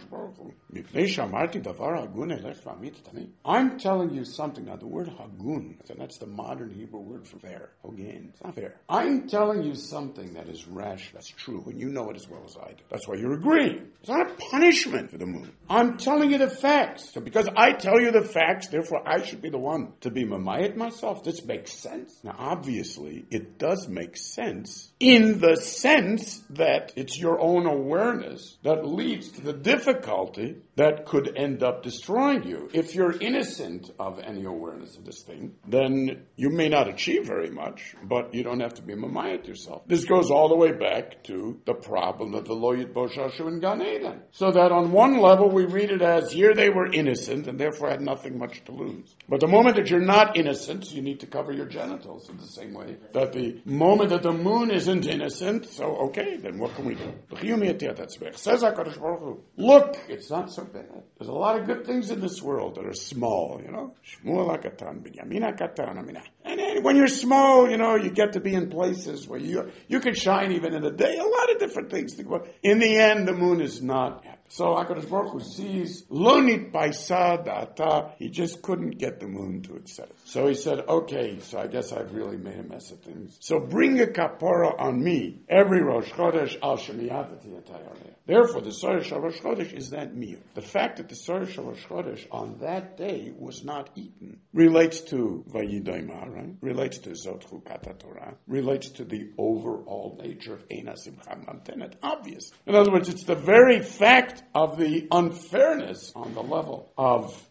I'm telling you something. Now, the word hagun, and that's the modern Hebrew word for fair. Hogan. It's not fair. I'm telling you something that is rash, that's true, and you know it as well as I do. That's why you're agreeing. It's not a punishment for the moon. I'm telling you the facts. So because I tell you the facts, therefore I should be the one to be mamayit myself. This makes sense. Now, obviously, it does make sense in the sense that it's your own awareness that leads to the difficulty that could end up destroying you. If you're innocent of any awareness of this thing, then you may not achieve very much, but you don't have to be mamayit yourself. This goes all the way back to the problem of the Lo Yitboshashu in Gan Eden. So that on one level we read it as, here they were innocent and therefore had nothing much to lose. But the moment that you're not innocent, you need to cover your genitals in the same way that the moment that the moon isn't innocent, so okay, then what can we do? Says HaKadosh Baruch Hu, look, it's not so bad. There's a lot of good things in this world that are small, Shmuel HaKatan, Binyamin HaKatan, and then when you're small, you get to be in places where you can shine even in the day. A lot of different things. In the end, the moon is not happy. So HaKadosh Baruch Hu sees, Lo nitpaisa da'ata, he just couldn't get the moon to accept it. So he said, okay, so I guess I've really made a mess of things. So bring a kapara on me every Rosh Chodesh al shemiyatati atayareh. Therefore, the Seir Shel Rosh Chodesh is that meal. The fact that the Seir Shel Rosh Chodesh on that day was not eaten relates to Vayidaima, right? Relates to Zot Chukat Torah, relates to the overall nature of Eina Simcha Mamtenet. Obvious. In other words, it's the very fact of the unfairness on the level of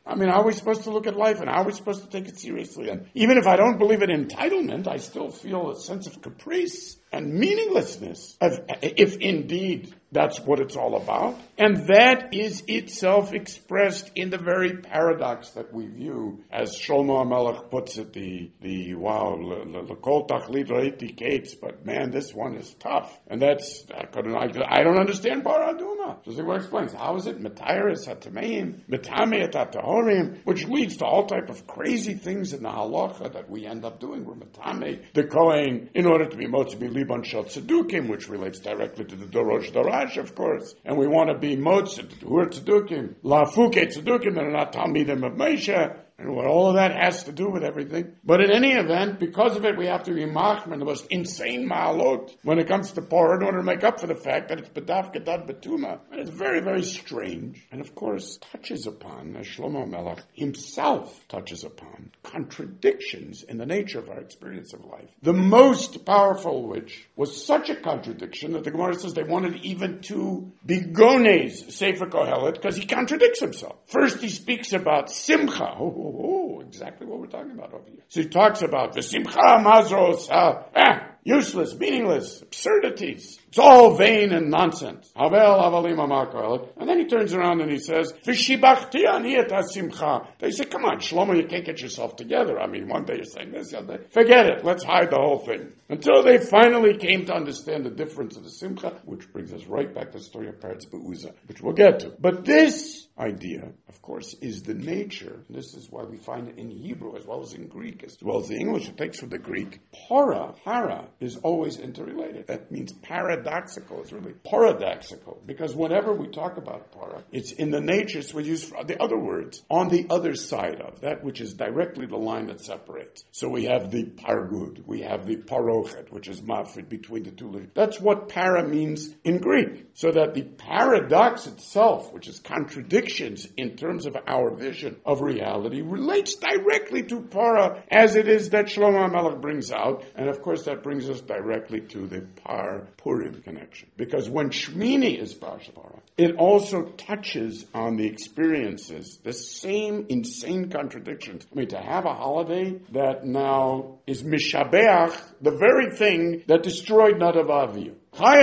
I mean, how are we supposed to look at life, and how are we supposed to take it seriously? And even if I don't believe in entitlement, I still feel a sense of caprice and meaninglessness, if indeed that's what it's all about. And that is itself expressed in the very paradox that we view, as Shlomo HaMelech puts it, l'kol tachlit ra'iti kates, but man, this one is tough. And that's, I don't understand Bar Aduma. So Ziglar explains, how is it? Matayrus hatameim, mitamei hatahorim, which leads to all type of crazy things in the halacha that we end up doing. We're mitamei the Kohen in order to be motzi liban shel tzedukim, which relates directly to the Dorosh Darash, of course. And we want to be motzi, who are tzedukim, lafuke tzedukim, that are not talmidim of Moshe, and what all of that has to do with everything. But in any event, because of it, we have to be machmer, the most insane ma'alot when it comes to Parah, in order to make up for the fact that it's bedaf gedad betuma. And it's very, very strange. And of course, touches upon, as Shlomo Melech himself touches upon, contradictions in the nature of our experience of life. The most powerful of which was such a contradiction that the Gemara says they wanted even to be gones Sefer Kohelet, because he contradicts himself. First he speaks about simcha. Exactly what we're talking about over here. So he talks about the simcha mazros, useless, meaningless, absurdities. It's all vain and nonsense. And then he turns around and he says, they say, come on, Shlomo, you can't get yourself together. I mean, one day you're saying this, the other day. Forget it. Let's hide the whole thing. Until they finally came to understand the difference of the simcha, which brings us right back to the story of Peretz Be'uza, which we'll get to. But this idea, of course, is the nature. This is why we find it in Hebrew as well as in Greek, as well as the English. It takes from the Greek. Para is always interrelated. That means paradoxical. It's really paradoxical. Because whenever we talk about para, it's in the nature, so we use the other words, on the other side of that, which is directly the line that separates. So we have the pargud, we have the parochet, which is mafrid between the two letters. That's what para means in Greek. So that the paradox itself, which is contradictions in terms of our vision of reality, relates directly to para, as it is that Shlomo HaMelech brings out. And of course that brings us directly to the Par Purim connection. Because when Shmini is Parshat Parah, it also touches on the experiences, the same insane contradictions. I mean, to have a holiday that now is Mishabeach, the very thing that destroyed Nadav Avihu.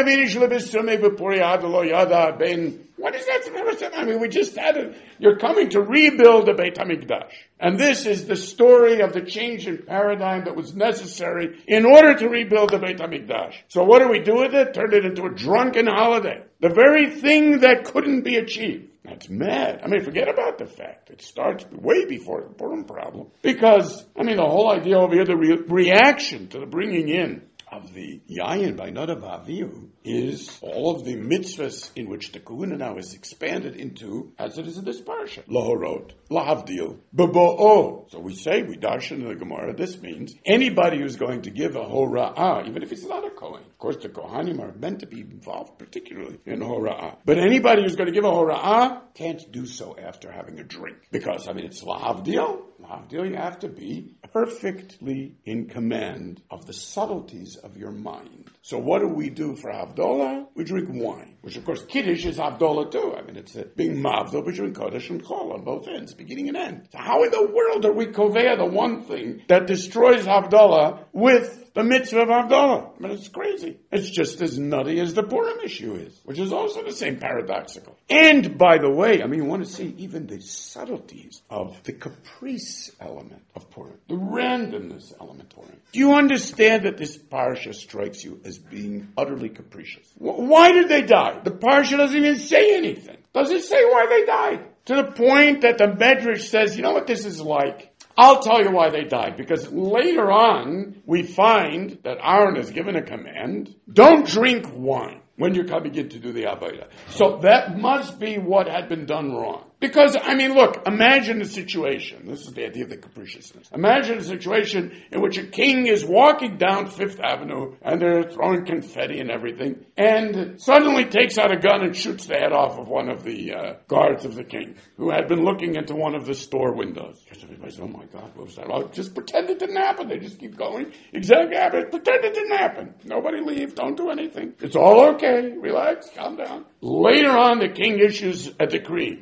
What is that? I mean, we just had it. You're coming to rebuild the Beit HaMikdash. And this is the story of the change in paradigm that was necessary in order to rebuild the Beit HaMikdash. So what do we do with it? Turn it into a drunken holiday. The very thing that couldn't be achieved. That's mad. I mean, forget about the fact. It starts way before the Purim problem. Because, I mean, the whole idea over here, the reaction to the bringing in of the Yayin by Nadav Avihu is all of the mitzvahs in which the Kahuna now is expanded into, as it is in this parsha. Lahorot, Lahavdil, Bebo'o. So we say, we darshan in the Gemara, this means anybody who's going to give a hora'ah, even if he's not a Kohen. Of course, the Kohanim are meant to be involved particularly in hora'ah. But anybody who's going to give a hora'ah can't do so after having a drink. Because, I mean, it's Lahavdil. Lahavdil, you have to be perfectly in command of the subtleties of your mind. So what do we do for Havdalah? We drink wine, which of course Kiddush is Havdalah too. I mean, it's being Mavdal between Kodesh and Chol on both ends, beginning and end. So how in the world are we Kovea the one thing that destroys Havdalah with the mitzvah of Havdalah? I mean, it's crazy. It's just as nutty as the Purim issue is, which is also the same paradoxical. And by the way, I mean, you want to see even the subtleties of the caprice element of Purim, the randomness element of Purim. Do you understand that this parsha strikes you as being utterly capricious? Why did they die? The parsha doesn't even say anything. Doesn't say why they died. To the point that the Medrash says, you know what this is like? I'll tell you why they died, because later on we find that Aaron is given a command, don't drink wine when you begin to do the Avodah. So that must be what had been done wrong. Because, I mean, look, imagine a situation. This is the idea of the capriciousness. Imagine a situation in which a king is walking down Fifth Avenue and they're throwing confetti and everything, and suddenly takes out a gun and shoots the head off of one of the guards of the king, who had been looking into one of the store windows. Everybody says, oh my God, what was that? Oh, just pretend it didn't happen. They just keep going. Exactly happened. Pretend it didn't happen. Nobody leave. Don't do anything. It's all okay. Relax. Calm down. Later on, the king issues a decree. No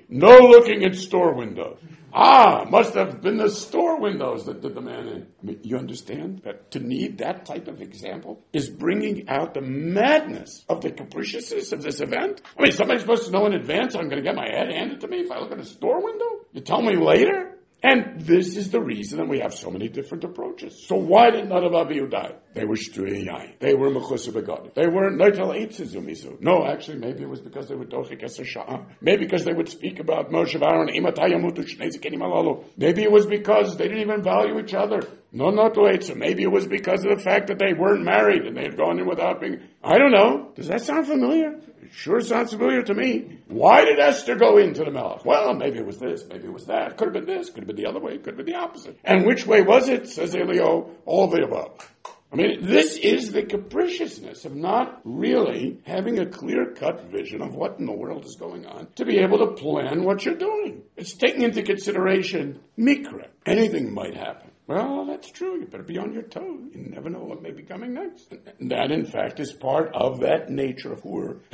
looking at store windows. Must have been the store windows that did the man in. I mean, you understand that to need that type of example is bringing out the madness of the capriciousness of this event? I mean, somebody's supposed to know in advance I'm going to get my head handed to me if I look at a store window? You tell me later? And this is the reason that we have so many different approaches. So why did Nadav Avihu die? They were Shtuei Yain. They were Mechusar Begad. They were Noitel Eitzizumizu. No, actually, maybe it was because they were Dochik Eser Sha'ah. Maybe because they would speak about Moshe Aaron, Imatay Yamutu Shnei Zikenim Halalu. Maybe it was because they didn't even value each other. No, not Eitzu. Maybe it was because of the fact that they weren't married and they had gone in without being... I don't know. Does that sound familiar? It sure sounds familiar to me. Why did Esther go into the Melech? Well, maybe it was this, maybe it was that. Could have been this, could have been the other way, could have been the opposite. And which way was it? Says Elio, all of the above. I mean, this is the capriciousness of not really having a clear-cut vision of what in the world is going on to be able to plan what you're doing. It's taking into consideration mikra. Anything might happen. Well, that's true. You better be on your toes. You never know what may be coming next. And that, in fact, is part of that nature of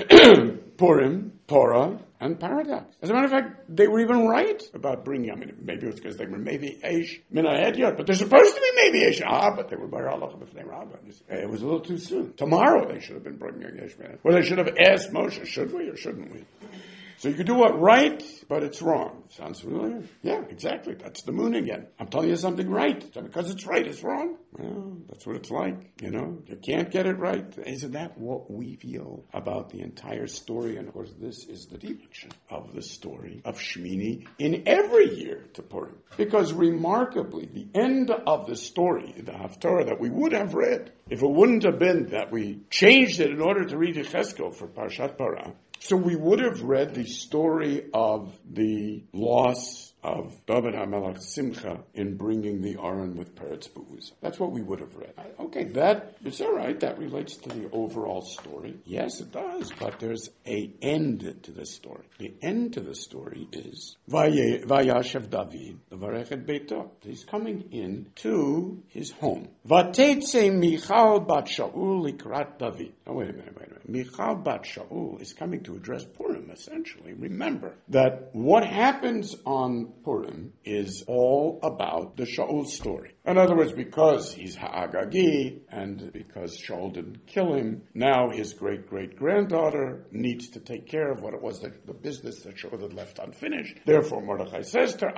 Purim, Torah, and paradox. As a matter of fact, they were even right about bringing, maybe it was because they were maybe Eish Min HaEdyot, but they're supposed to be maybe Eish. But they were Bar Halacha B'fnei Rabbah. It was a little too soon. Tomorrow they should have been bringing Eish Min HaEdyot. Or they should have asked Moshe, should we or shouldn't we? So you could do what right, but it's wrong. Sounds familiar? Yeah, exactly. That's the moon again. I'm telling you something right. So because it's right, it's wrong. Well, that's what it's like. You can't get it right. Isn't that what we feel about the entire story? And of course, this is the direction of the story of Shmini in every year to Purim. Because remarkably, the end of the story, the Haftarah that we would have read, if it wouldn't have been that we changed it in order to read Yechezkel for Parshat Parah, so we would have read the story of the loss of David HaMelech Simcha in bringing the Aron with Peretz Be'uza. That's what we would have read. Okay, it's all right. That relates to the overall story. Yes, it does, but there's an end to the story. The end to the story is Vayashav David Varechet Beito. He's coming in to his home. Vateitze Michal bat Shaul likrat David. Oh, wait a minute. Michal bat Shaul is coming to address Purim, essentially. Remember that what happens on Purim is all about the Shaul story. In other words, because he's Ha'agagi, and because Shaul didn't kill him, now his great-great-granddaughter needs to take care of what it was, the business that Shaul had left unfinished. Therefore, Mordechai says to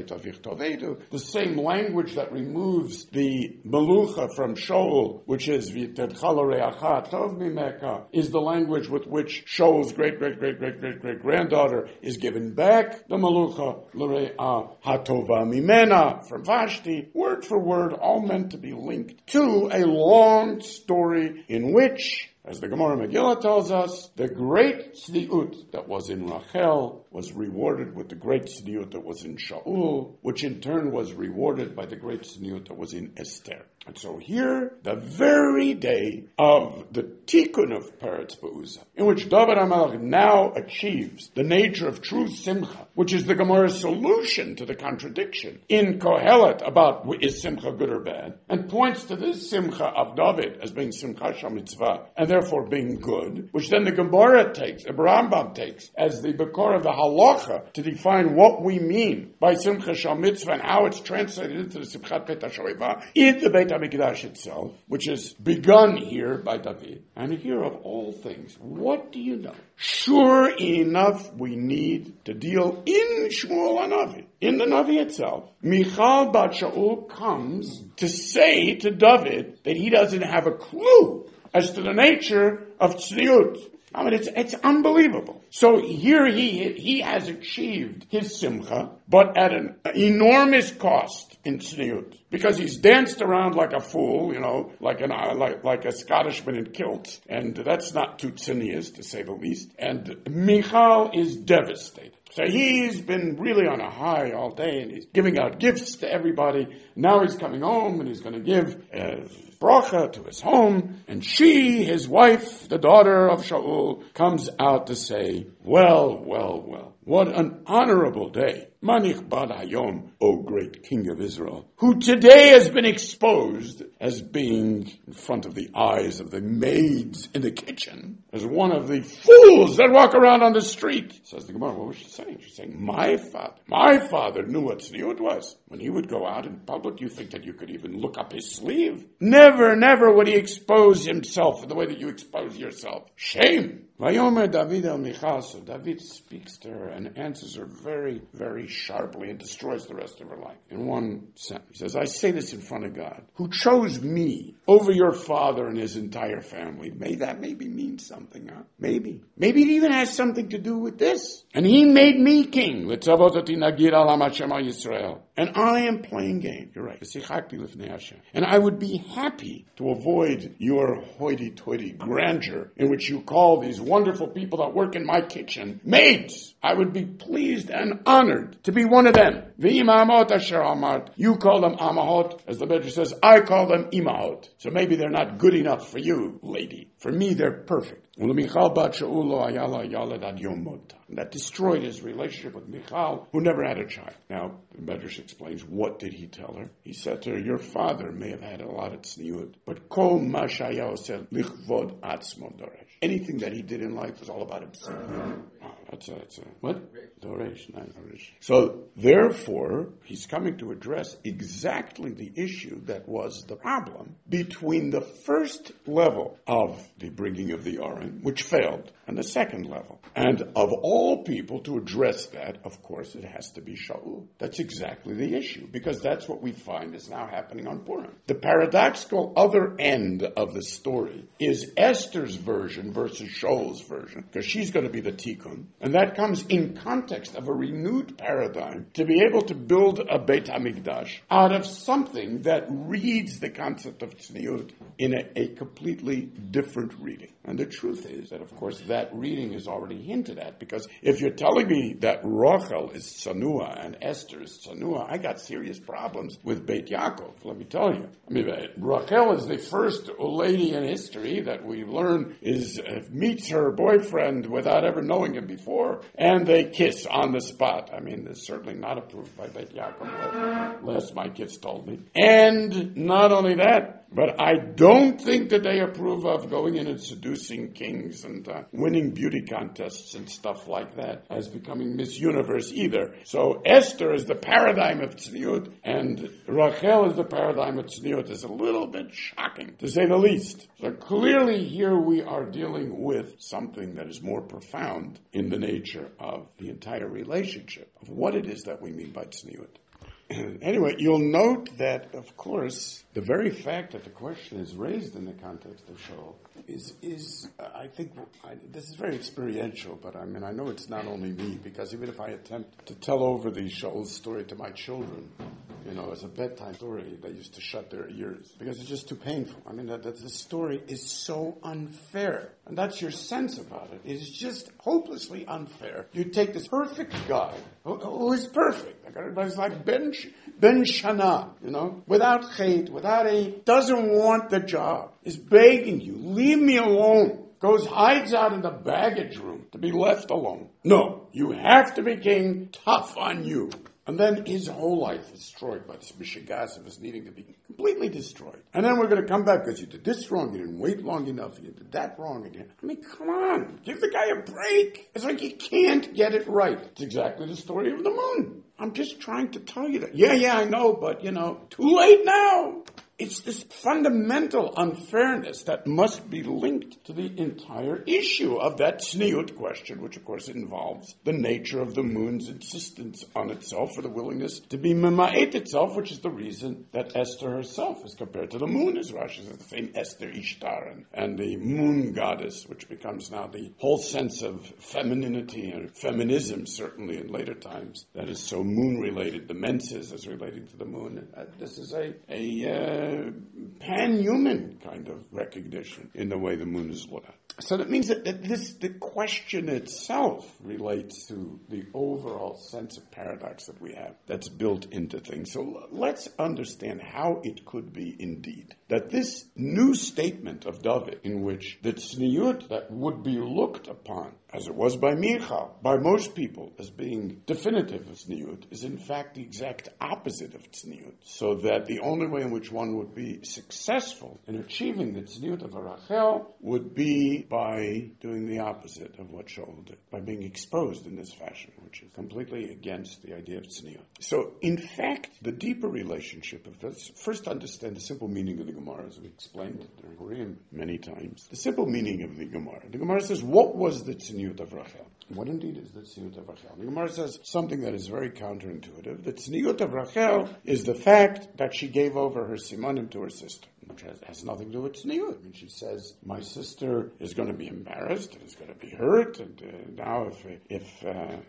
her, the same language that removes the Melucha from Shaul, which is V'tedcha l'reacha tov mimeka, is the language with which Shaul's great-great-great-great-great-granddaughter is given back the Melucha l'reacha hatova mimena from Vashti, word for word, all meant to be linked to a long story in which, as the Gemara Megillah tells us, the great tzniut that was in Rachel was rewarded with the great tzniut that was in Shaul, which in turn was rewarded by the great tzniut that was in Esther. And so here, the very day of the tikkun of Peretz Be'uza, in which David HaMelech now achieves the nature of true simcha, which is the Gemara's solution to the contradiction in Kohelet about is simcha good or bad, and points to this simcha of David as being simcha shamitzvah, and therefore being good, which then the Gemara takes, the Rambam takes, as the Bekor of the halacha to define what we mean by simcha shamitzvah and how it's translated into the simchat Beit HaShoeva in the Beit HaMikdash itself, which is begun here by David. And here of all things, what do you know? Sure enough, we need to deal in Shmuel HaNavi, in the Navi itself. Michal bat Shaul comes to say to David that he doesn't have a clue as to the nature of tzniut. I mean, it's unbelievable. So here he has achieved his simcha, but at an enormous cost in tzniut, because he's danced around like a fool, like a Scottishman in kilts, and that's not too tznius, to say the least. And Michal is devastated. So he's been really on a high all day, and he's giving out gifts to everybody. Now he's coming home, and he's going to give bracha to his home, and she, his wife, the daughter of Shaul, comes out to say, well, what an honorable day Manich Bad Hayom, O great king of Israel, who today has been exposed as being in front of the eyes of the maids in the kitchen, as one of the fools that walk around on the street. Says the Gemara, what was she saying? She's saying, my father knew what tzniut was. When he would go out in public, you think that you could even look up his sleeve? Never would he expose himself in the way that you expose yourself. Shame! Vayomer David el Michal, so David speaks to her and answers her very, very sharply and destroys the rest of her life. In one sentence, he says, I say this in front of God, who chose me over your father and his entire family. May that maybe mean something, huh? Maybe. Maybe it even has something to do with this. And he made me king. And I am playing game. You're right. And I would be happy to avoid your hoity-toity grandeur in which you call these wonderful people that work in my kitchen maids. I would be pleased and honored to be one of them. You call them amahot, as the Medrash says. I call them imahot. So maybe they're not good enough for you, lady. For me, they're perfect. That destroyed his relationship with Michal, who never had a child. Now, the Medrash explains, what did he tell her? He said to her, your father may have had a lot of tzniut, but kol ma shaya oseh lichvod atzmo doresh. Anything that he did in life was all about himself. That's a what? Doresh, not Doresh. So, therefore, he's coming to address exactly the issue that was the problem between the first level of the bringing of the Aron, which failed, and the second level. And of all people to address that, of course, it has to be Shaul. That's exactly the issue, because that's what we find is now happening on Purim. The paradoxical other end of the story is Esther's version versus Shaul's version, because she's going to be the tikkun, and that comes in context of a renewed paradigm to be able to build a Beit HaMikdash out of something that reads the concept of tzniut in a completely different reading. And the truth is that, of course, that reading is already hinted at, because if you're telling me that Rachel is Tsanua and Esther is Tsanua, I got serious problems with Beit Yaakov, let me tell you. I mean, Rachel is the first lady in history that we learn meets her boyfriend without ever knowing him before, and they kiss on the spot. I mean, it's certainly not approved by Beit Yaakov, last my kids told me. And not only that, but I don't think that they approve of going in and seducing kings and winning beauty contests and stuff like that as becoming Miss Universe either. So Esther is the paradigm of tzniut, and Rachel is the paradigm of tzniut. It's a little bit shocking, to say the least. So clearly here we are dealing with something that is more profound in the nature of the entire relationship, of what it is that we mean by tzniut. Anyway, you'll note that, of course, the very fact that the question is raised in the context of Shaul is I think, this is very experiential, but I mean, I know it's not only me, because even if I attempt to tell over the Shaul story to my children, as a bedtime story, they used to shut their ears, because it's just too painful. I mean, that the story is so unfair. And that's your sense about it. It is just hopelessly unfair. You take this perfect guy, who is perfect. Everybody's like Ben Shana, without hate, doesn't want the job, is begging you, leave me alone. Hides out in the baggage room to be left alone. No, you have to be king, tough on you. And then his whole life is destroyed by this mishigas of his needing to be completely destroyed. And then we're going to come back because you did this wrong, you didn't wait long enough, you did that wrong again. I mean, come on, give the guy a break. It's like you can't get it right. It's exactly the story of the moon. I'm just trying to tell you that. Yeah, I know, but too late now. It's this fundamental unfairness that must be linked to the entire issue of that tzniut question, which of course involves the nature of the moon's insistence on itself, or the willingness to be mema'et itself, which is the reason that Esther herself is compared to the moon, as Rashi says, the same Esther Ishtar, and the moon goddess, which becomes now the whole sense of femininity, or feminism certainly in later times, that is so moon-related, the menses as relating to the moon. This is a pan-human kind of recognition in the way the moon is looked at. So that means that the question itself relates to the overall sense of paradox that we have that's built into things. So let's understand how it could be indeed that this new statement of David, in which the tzniut that would be looked upon as it was by Michal, by most people, as being definitive of tzniut, is in fact the exact opposite of tzniut. So that the only way in which one would be successful in achieving the tzniut of Rachel would be by doing the opposite of what Shaul did, by being exposed in this fashion, which is completely against the idea of tzniut. So, in fact, the deeper relationship of this, first understand the simple meaning of the Gemara, as we explained it during Purim many times. The simple meaning of the Gemara. The Gemara says, what was the tzniut of Rachel? What indeed is the tzniut of Rachel? The Gemara says something that is very counterintuitive. The tzniut of Rachel is the fact that she gave over her simanim to her sister, which has nothing to do with tzniut. I mean, she says, my sister is going to be embarrassed, and is going to be hurt, and now if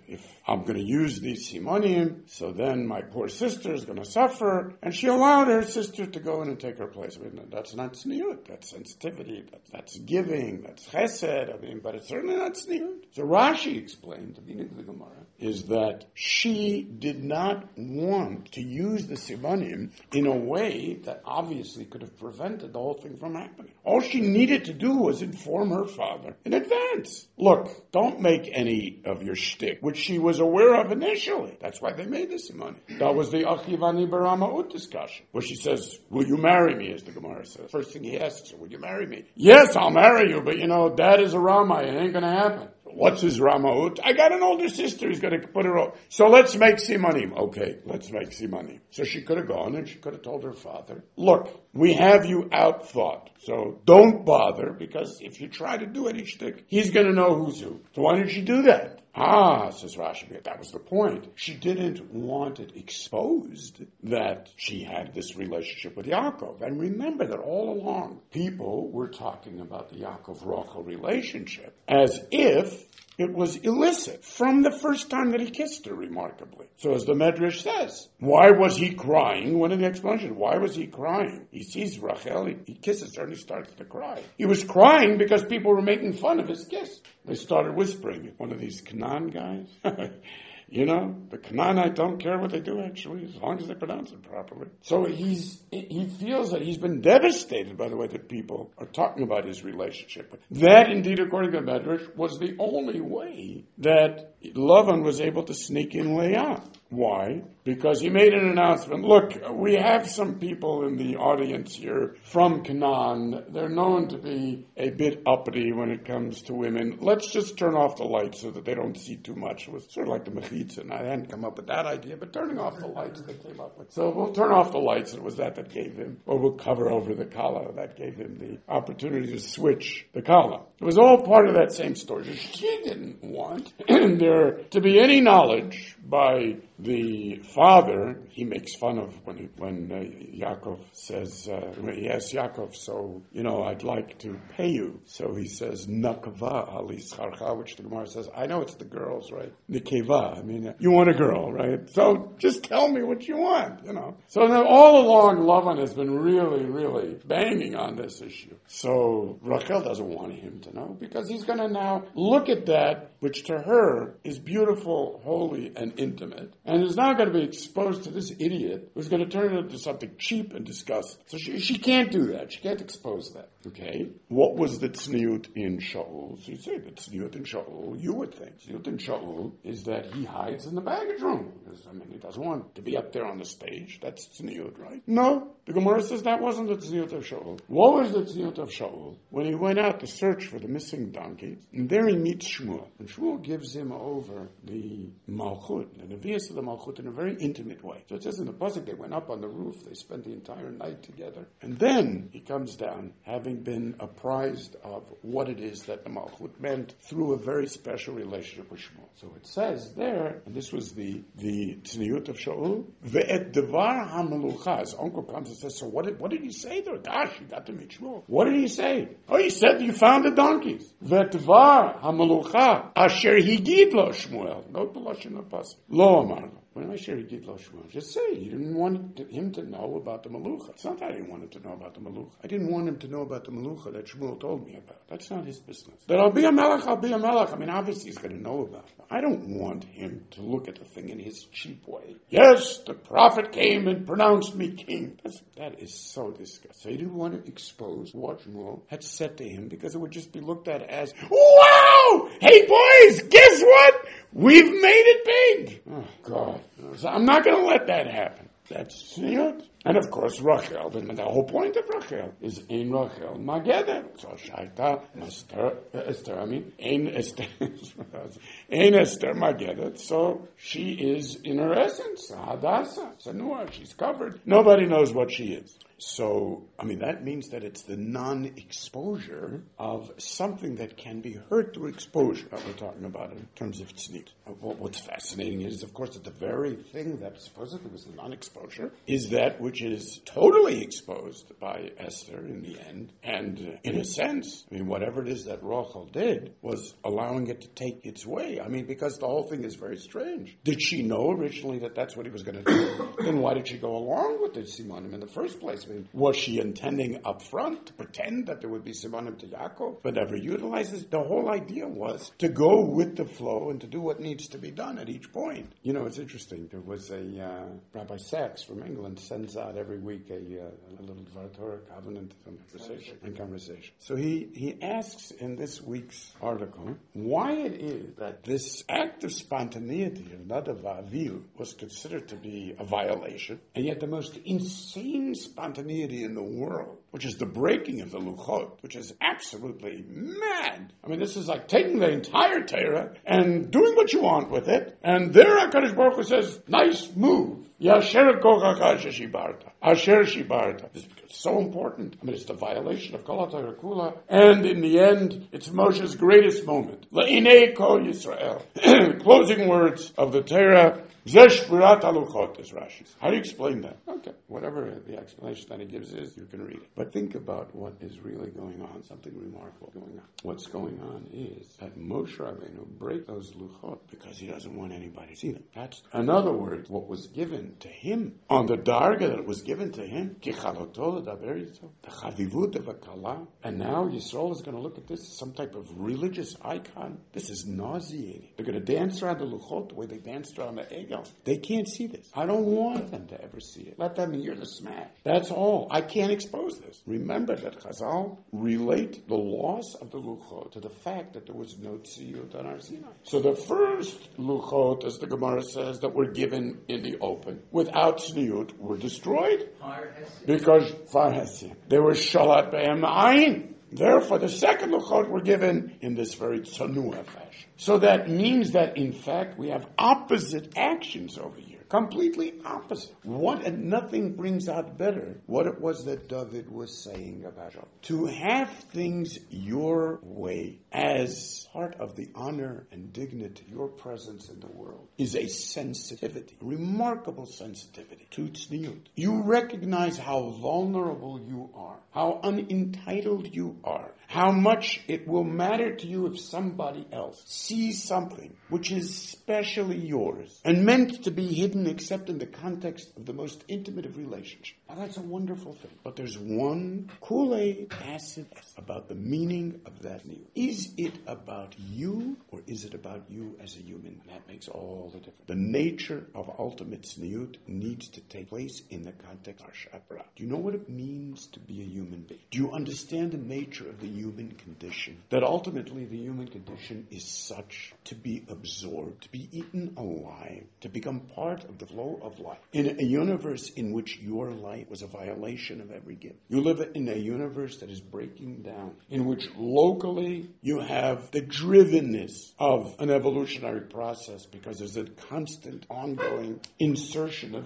I'm going to use these simanim, so then my poor sister is going to suffer, and she allowed her sister to go in and take her place. I mean, that's not tzniut, that's sensitivity, that's giving, that's chesed, I mean, but it's certainly not tzniut. So Rashi explained, the meaning of the Gemara, is that she did not want to use the simanim in a way that obviously could have prevented the whole thing from happening. All she needed to do was inform her father in advance. Look, don't make any of your shtick, which she was aware of initially. That's why they made the simanim. That was the Achivani Baramaut discussion, where she says, will you marry me, as the Gemara says. First thing he asks her, will you marry me? Yes, I'll marry you, but Dad is a Ramai, it ain't going to happen. What's his Ramaut? I got an older sister. He's going to put her on. So let's make simanim. Okay, let's make simanim. So she could have gone and she could have told her father, look, we have you outthought. So don't bother, because if you try to do any shtick, he's going to know who's who. So why didn't she do that? Says Rashi, that was the point. She didn't want it exposed that she had this relationship with Yaakov. And remember that all along, people were talking about the Yaakov-Rachel relationship as if it was illicit from the first time that he kissed her, remarkably. So as the Medrash says, why was he crying? One of the explanations, why was he crying? He sees Rachel, he kisses her, and he starts to cry. He was crying because people were making fun of his kiss. They started whispering. One of these Canaan guys, the Canaanite don't care what they do, actually, as long as they pronounce it properly. So he feels that he's been devastated by the way that people are talking about his relationship. That, indeed, according to Medrash, was the only way that Lavan was able to sneak in Leah. Why? Because he made an announcement. Look, we have some people in the audience here from Canaan. They're known to be a bit uppity when it comes to women. Let's just turn off the lights so that they don't see too much. It was sort of like the mechitza, and I hadn't come up with that idea, but turning off the lights they came up with. So we'll turn off the lights. It was that gave him, or we'll cover over the kala. That gave him the opportunity to switch the kala. It was all part of that same story. She didn't want there to be any knowledge by the father. He makes fun of when Yaakov says, he asks Yaakov, so, I'd like to pay you. So he says, Nakava ali scharcha, which the Gemara says, I know it's the girls, right? Nikeva, I mean, you want a girl, right? So just tell me what you want, So now all along, Lavan has been really, really banging on this issue. So Rachel doesn't want him to know, because he's going to now look at that, which to her is beautiful, holy, and intimate, and is now going to be exposed to this idiot who's going to turn it into something cheap and disgusting. So she can't do that. She can't expose that. Okay? What was the tzniut in Shaul? So you say the tzniut in Shaul, you would think. Tzniut in Shaul is that he hides in the baggage room. Because, he doesn't want to be up there on the stage. That's tzniut, right? No. The Gemara says that wasn't the tzniut of Shaul. What was the tzniut of Shaul? When he went out to search for the missing donkey, and there he meets Shmuel. And Shmuel gives him over the Malchut, the Nevi'as of the Malchut, in a very intimate way. So it says in the pasuk, they went up on the roof, they spent the entire night together. And then he comes down, having been apprised of what it is that the Malchut meant through a very special relationship with Shmuel. So it says there, and this was the tzniut of Shaul, ve'et devar ha'melucha. His uncle comes and says, so what did he say there? Gosh, you got to meet Shmuel. What did he say? Oh, he said you found the donkeys. Ve'et devar ha'melucha asher higid lo Shmuel. Note the lashon of pasuk. Lo amar lo. Just say you didn't want him to know about the Malucha. It's not that I didn't want him to know about the Malucha. I didn't want him to know about the Malucha that Shmuel told me about. That's not his business. That I'll be a melech, I'll be a melech. I mean, obviously he's going to know about it. I don't want him to look at the thing in his cheap way. Yes, the prophet came and pronounced me king. That is so disgusting. So he didn't want to expose what Shmuel had said to him because it would just be looked at as, wow! Hey boys, guess what? We've made it big! Oh, God. So I'm not going to let that happen. That's tzniut. And of course, Rachel, the whole point of Rachel is Ein Rachel Mageder. So Shaita, Ein Esther Mageder. So she is, in her essence, Hadassah, Sanua, she's covered. Nobody knows what she is. So, I mean, that means that it's the non-exposure of something that can be heard through exposure that we're talking about in terms of tzniut. What's fascinating is, of course, that the very thing that supposedly was the non-exposure is that which is totally exposed by Esther in the end. And in a sense, I mean, whatever it is that Rachel did was allowing it to take its way. I mean, because the whole thing is very strange. Did she know originally that that's what he was going to do? Then why did she go along with the Simanim in the first place? I mean, was she intending up front to pretend that there would be Simanim to Yaakov, but never utilizes? The whole idea was to go with the flow and to do what needs to be done at each point. You know, it's interesting. There was a Rabbi Sachs from England sends out every week a little Dvar Torah covenant conversation. So he asks in this week's article why it is that this act of spontaneity of Nadav Avihu was considered to be a violation, and yet the most insane spontaneity in the world, which is the breaking of the Luchot, which is absolutely mad. I mean, this is like taking the entire Torah and doing what you want with it, and there HaKadosh Baruch Hu says, nice move. Yasher kochach asher shibarta. Asher shibarta. This is so important. I mean, it's the violation of Kol HaTorah Kula, and in the end, it's Moshe's greatest moment. Le'inei kol Yisrael. Closing words of the Torah. Zesh Shvirat HaLuchot is Rashi's. How do you explain that? Okay, whatever the explanation that he gives is, you can read it. But think about what is really going on, something remarkable going on. What's going on is that Moshe Rabbeinu breaks those Luchot because he doesn't want anybody to see them. That's, in other words, what was given to him, on the Darga that was given to him, the Chavivut of a Kala, and now Yisrael is going to look at this as some type of religious icon. This is nauseating. They're going to dance around the Luchot the way they danced around the egg. They can't see this. I don't want them to ever see it. Let them hear the smash. That's all. I can't expose this. Remember that Chazal relate the loss of the Luchot to the fact that there was no tziyut on Har Sinai. So the first Luchot, as the Gemara says, that were given in the open, without tziyut, were destroyed. Because they were shalat be'em ayin. Therefore, the second Luchot were given in this very tzanua fashion. So that means that, in fact, we have opposite actions over here. Completely opposite. What and nothing brings out better what it was that David was saying about it. To have things your way as part of the honor and dignity, your presence in the world, is a sensitivity, remarkable sensitivity to tzniut. You recognize how vulnerable you are, how unentitled you are, how much it will matter to you if somebody else sees something which is specially yours and meant to be hidden except in the context of the most intimate of relationships. Now that's a wonderful thing. But there's one Kool-Aid acid about the meaning of that tzniut. Is it about you or is it about you as a human? That makes all the difference. The nature of ultimate tzniut needs to take place in the context of Parshat Bara. Do you know what it means to be a human being? Do you understand the nature of the human condition? That ultimately the human condition is such to be absorbed, to be eaten alive, to become part of the flow of life. In a universe in which your life was a violation of every gift. You live in a universe that is breaking down, in which locally you have the drivenness of an evolutionary process because there's a constant ongoing insertion of energy.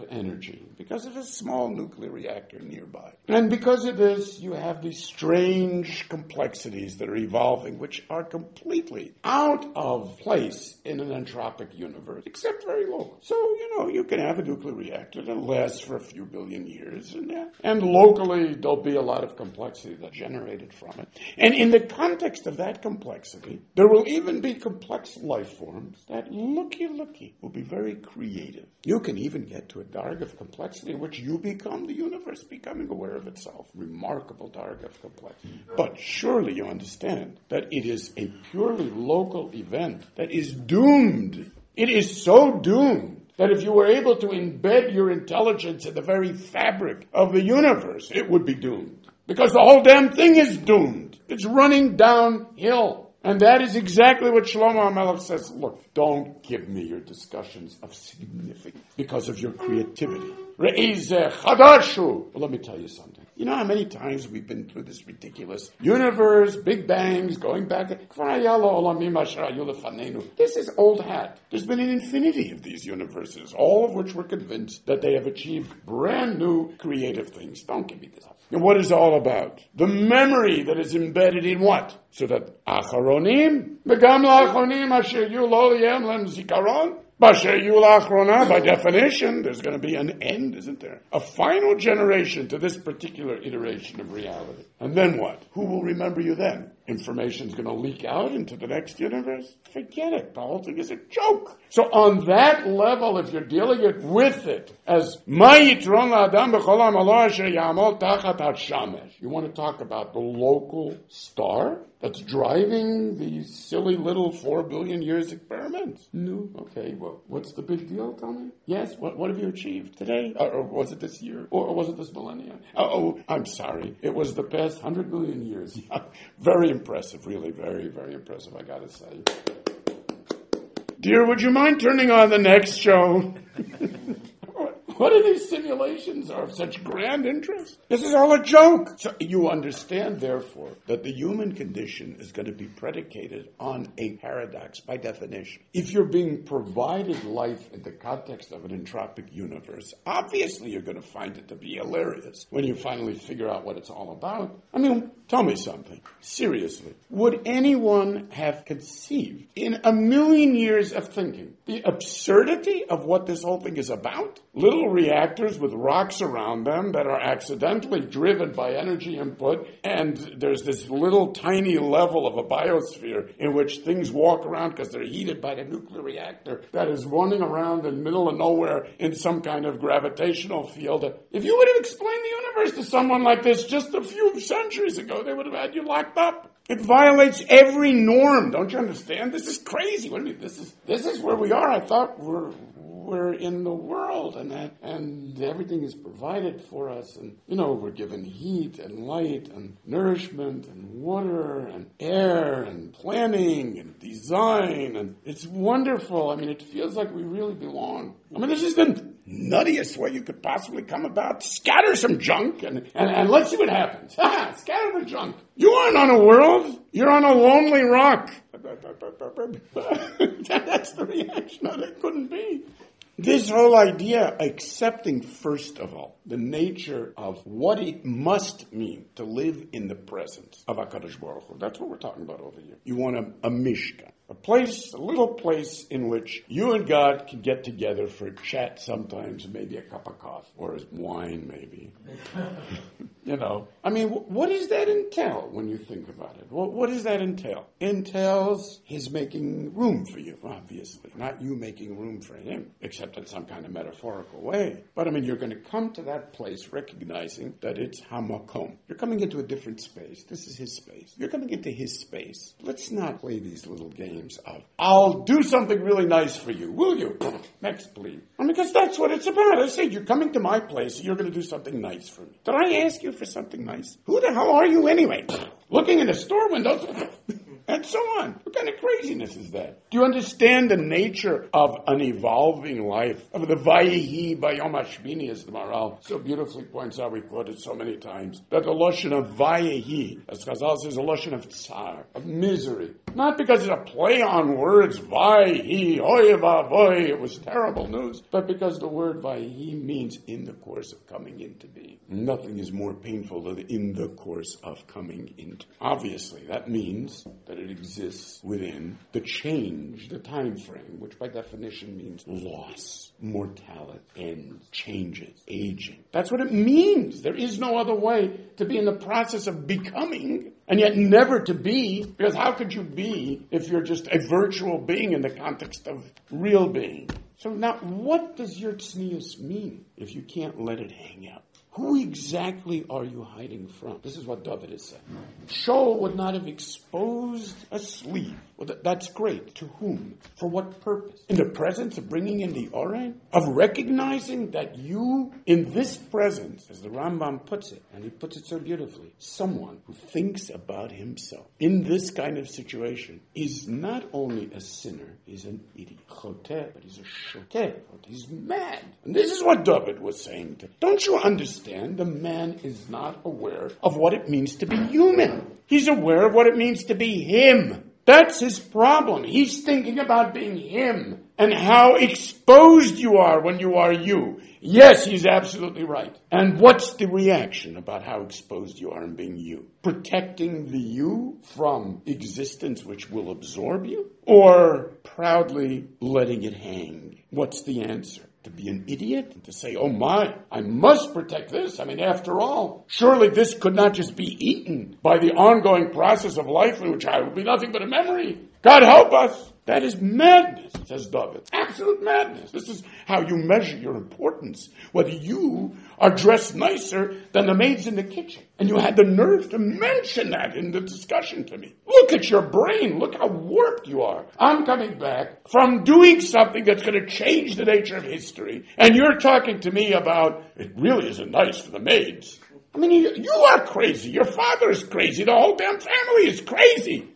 energy because of a small nuclear reactor nearby. And because of this, you have these strange complexities that are evolving, which are completely out of place in an entropic universe, except very local. So, you can have a nuclear reactor that lasts for a few billion years, and locally there'll be a lot of complexity that's generated from it. And in the context of that complexity, there will even be complex life forms that, looky, will be very creative. You can even get to a darg of complexity in which you become the universe becoming aware of itself. Remarkable darg of complexity. But surely you understand that it is a purely local event that is doomed. It is so doomed that if you were able to embed your intelligence in the very fabric of the universe, it would be doomed. Because the whole damn thing is doomed. It's running downhill. And that is exactly what Shlomo HaMelech says. Look, don't give me your discussions of significance because of your creativity. Re'ezeh chadashu. Well, let me tell you something. You know how many times we've been through this ridiculous universe, big bangs, going back. This is old hat. There's been an infinity of these universes, all of which we're convinced that they have achieved brand new creative things. Don't give me this. And what is it all about? The memory that is embedded in what? So that acharonim, v'gam la'acharonim asher yu lo yem lem zikaron, b'asher yu la'achrona, by definition, there's going to be an end, isn't there? A final generation to this particular iteration of reality. And then what? Who will remember you then? Information's going to leak out into the next universe? Forget it. The whole thing is a joke. So on that level, if you're dealing with it as ma yitron la'adam b'chol ha'malo asher ya'amol tachat ha'shamesh. You want to talk about the local star that's driving these silly little 4 billion years experiments? No. Okay, well, what's the big deal, tell me? Yes, what have you achieved today? Or was it this year? Or was it this millennium? Oh, I'm sorry. It was the past 100 million years. Very impressive, really, very, very impressive, I gotta say. Dear, would you mind turning on the next show? What are these simulations are of such grand interest? This is all a joke. So you understand, therefore, that the human condition is going to be predicated on a paradox by definition. If you're being provided life in the context of an entropic universe, obviously you're going to find it to be hilarious when you finally figure out what it's all about. I mean, tell me something. Seriously. Would anyone have conceived in a million years of thinking the absurdity of what this whole thing is about? Little reactors with rocks around them that are accidentally driven by energy input, and there's this little tiny level of a biosphere in which things walk around because they're heated by the nuclear reactor that is running around in the middle of nowhere in some kind of gravitational field. If you would have explained the universe to someone like this just a few centuries ago, they would have had you locked up. It violates every norm. Don't you understand? This is crazy. What do you mean? This is where we are. I thought we're in the world and everything is provided for us, and we're given heat and light and nourishment and water and air and planning and design, and it's wonderful. I mean, it feels like we really belong. I mean, this is the nuttiest way you could possibly come about. Scatter some junk and let's see what happens. Scatter the junk. You aren't on a world. You're on a lonely rock. That's the reaction. No, that couldn't be. This whole idea, accepting, first of all, the nature of what it must mean to live in the presence of HaKadosh Baruch Hu. That's what we're talking about over here. You want a mishkan. A little place in which you and God can get together for a chat sometimes, maybe a cup of coffee, or wine maybe. I mean, what does that entail when you think about it? What does that entail? Entails his making room for you, obviously. Not you making room for him, except in some kind of metaphorical way. But I mean, you're going to come to that place recognizing that it's hamakom. You're coming into a different space. This is his space. You're coming into his space. Let's not play these little games of, I'll do something really nice for you. Will you? Next, please. I mean, because that's what it's about. I said, you're coming to my place, you're going to do something nice for me. Did I ask you for something nice? Who the hell are you anyway? Looking in the store windows, and so on. What kind of craziness is that? Do you understand the nature of an evolving life? Of the Vayehi Bayom Hashmini, as the Maharal so beautifully points out, we've quoted so many times, that the Lashon of Vayehi, as Chazal says, a Lashon of tsar, of misery. Not because it's a play on words, Vayhi, oy vavoy, it was terrible news, but because the word Vayhi means in the course of coming into being. Nothing is more painful than in the course of coming into. Obviously, that means that it exists within the change, the time frame, which by definition means loss, mortality, end, changes, aging. That's what it means. There is no other way to be in the process of becoming and yet never to be, because how could you be if you're just a virtual being in the context of real being? So now, what does your tznius mean if you can't let it hang out? Who exactly are you hiding from? This is what David is saying. Shaul would not have exposed a sleeve. Well, that's great. To whom? For what purpose? In the presence of bringing in the Oren? Of recognizing that you, in this presence, as the Rambam puts it, and he puts it so beautifully, someone who thinks about himself in this kind of situation is not only a sinner, he's an idiot. Choteh, but he's a shoteh. He's mad. And this is what David was saying. Don't you understand? The man is not aware of what it means to be human. He's aware of what it means to be him. That's his problem. He's thinking about being him and how exposed you are when you are you. Yes, he's absolutely right. And what's the reaction about how exposed you are in being you? Protecting the you from existence which will absorb you? Or proudly letting it hang? What's the answer? To be an idiot? And to say, oh my, I must protect this. I mean, after all, surely this could not just be eaten by the ongoing process of life in which I will be nothing but a memory. God help us. That is madness, says David. Absolute madness. This is how you measure your importance. Whether you are dressed nicer than the maids in the kitchen. And you had the nerve to mention that in the discussion to me. Look at your brain. Look how warped you are. I'm coming back from doing something that's going to change the nature of history. And you're talking to me about, it really isn't nice for the maids. I mean, you are crazy. Your father is crazy. The whole damn family is crazy.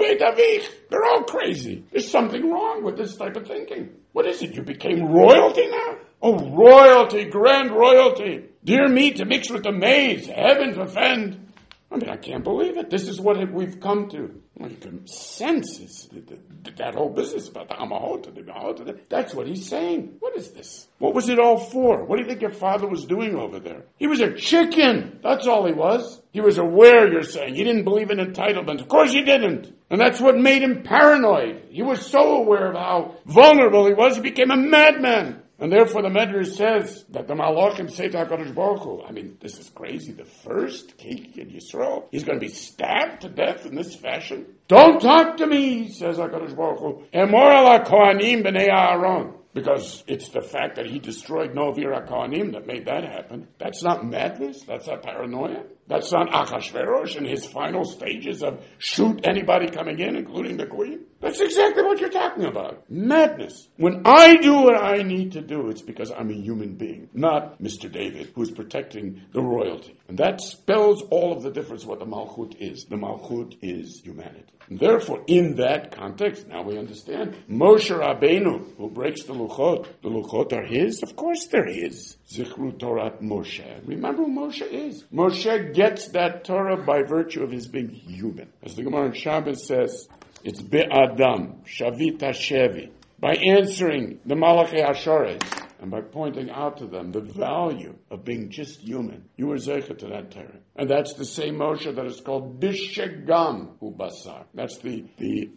They're all crazy. There's something wrong with this type of thinking. What is it? You became royalty now? Oh, royalty, grand royalty. Dear me, to mix with the maids. Heaven defend. I mean, I can't believe it. This is what we've come to. Well, you can sense that whole business about the Amahot. That's what he's saying. What is this? What was it all for? What do you think your father was doing over there? He was a chicken. That's all he was. He was aware, you're saying. He didn't believe in entitlement. Of course he didn't. And that's what made him paranoid. He was so aware of how vulnerable he was, he became a madman. And therefore the Medrash says that the Malachim say to HaKadosh Baruch Hu, I mean, this is crazy. The first king in Yisrael, he's going to be stabbed to death in this fashion. Don't talk to me, says HaKadosh Baruch Hu. Emor ala kohanim b'nei Aaron. Because it's the fact that he destroyed Novir HaKohanim that made that happen. That's not madness. That's not paranoia. That's not Achashverosh in his final stages of shoot anybody coming in, including the queen. That's exactly what you're talking about. Madness. When I do what I need to do, it's because I'm a human being, not Mr. David, who's protecting the royalty. And that spells all of the difference of what the Malchut is. The Malchut is humanity. And therefore, in that context, now we understand, Moshe Rabbeinu, who breaks the Luchot are his? Of course they're his. Zichru Torat Moshe. Remember who Moshe is. Moshe gets that Torah by virtue of his being human. As the Gemara in Shabbos says, it's Be'adam, Shavit HaShevi. By answering the Malachi Hashores, and by pointing out to them the value of being just human, you were zeicha to that Torah. And that's the same Moshe that is called Bishegam Ubasar. That's the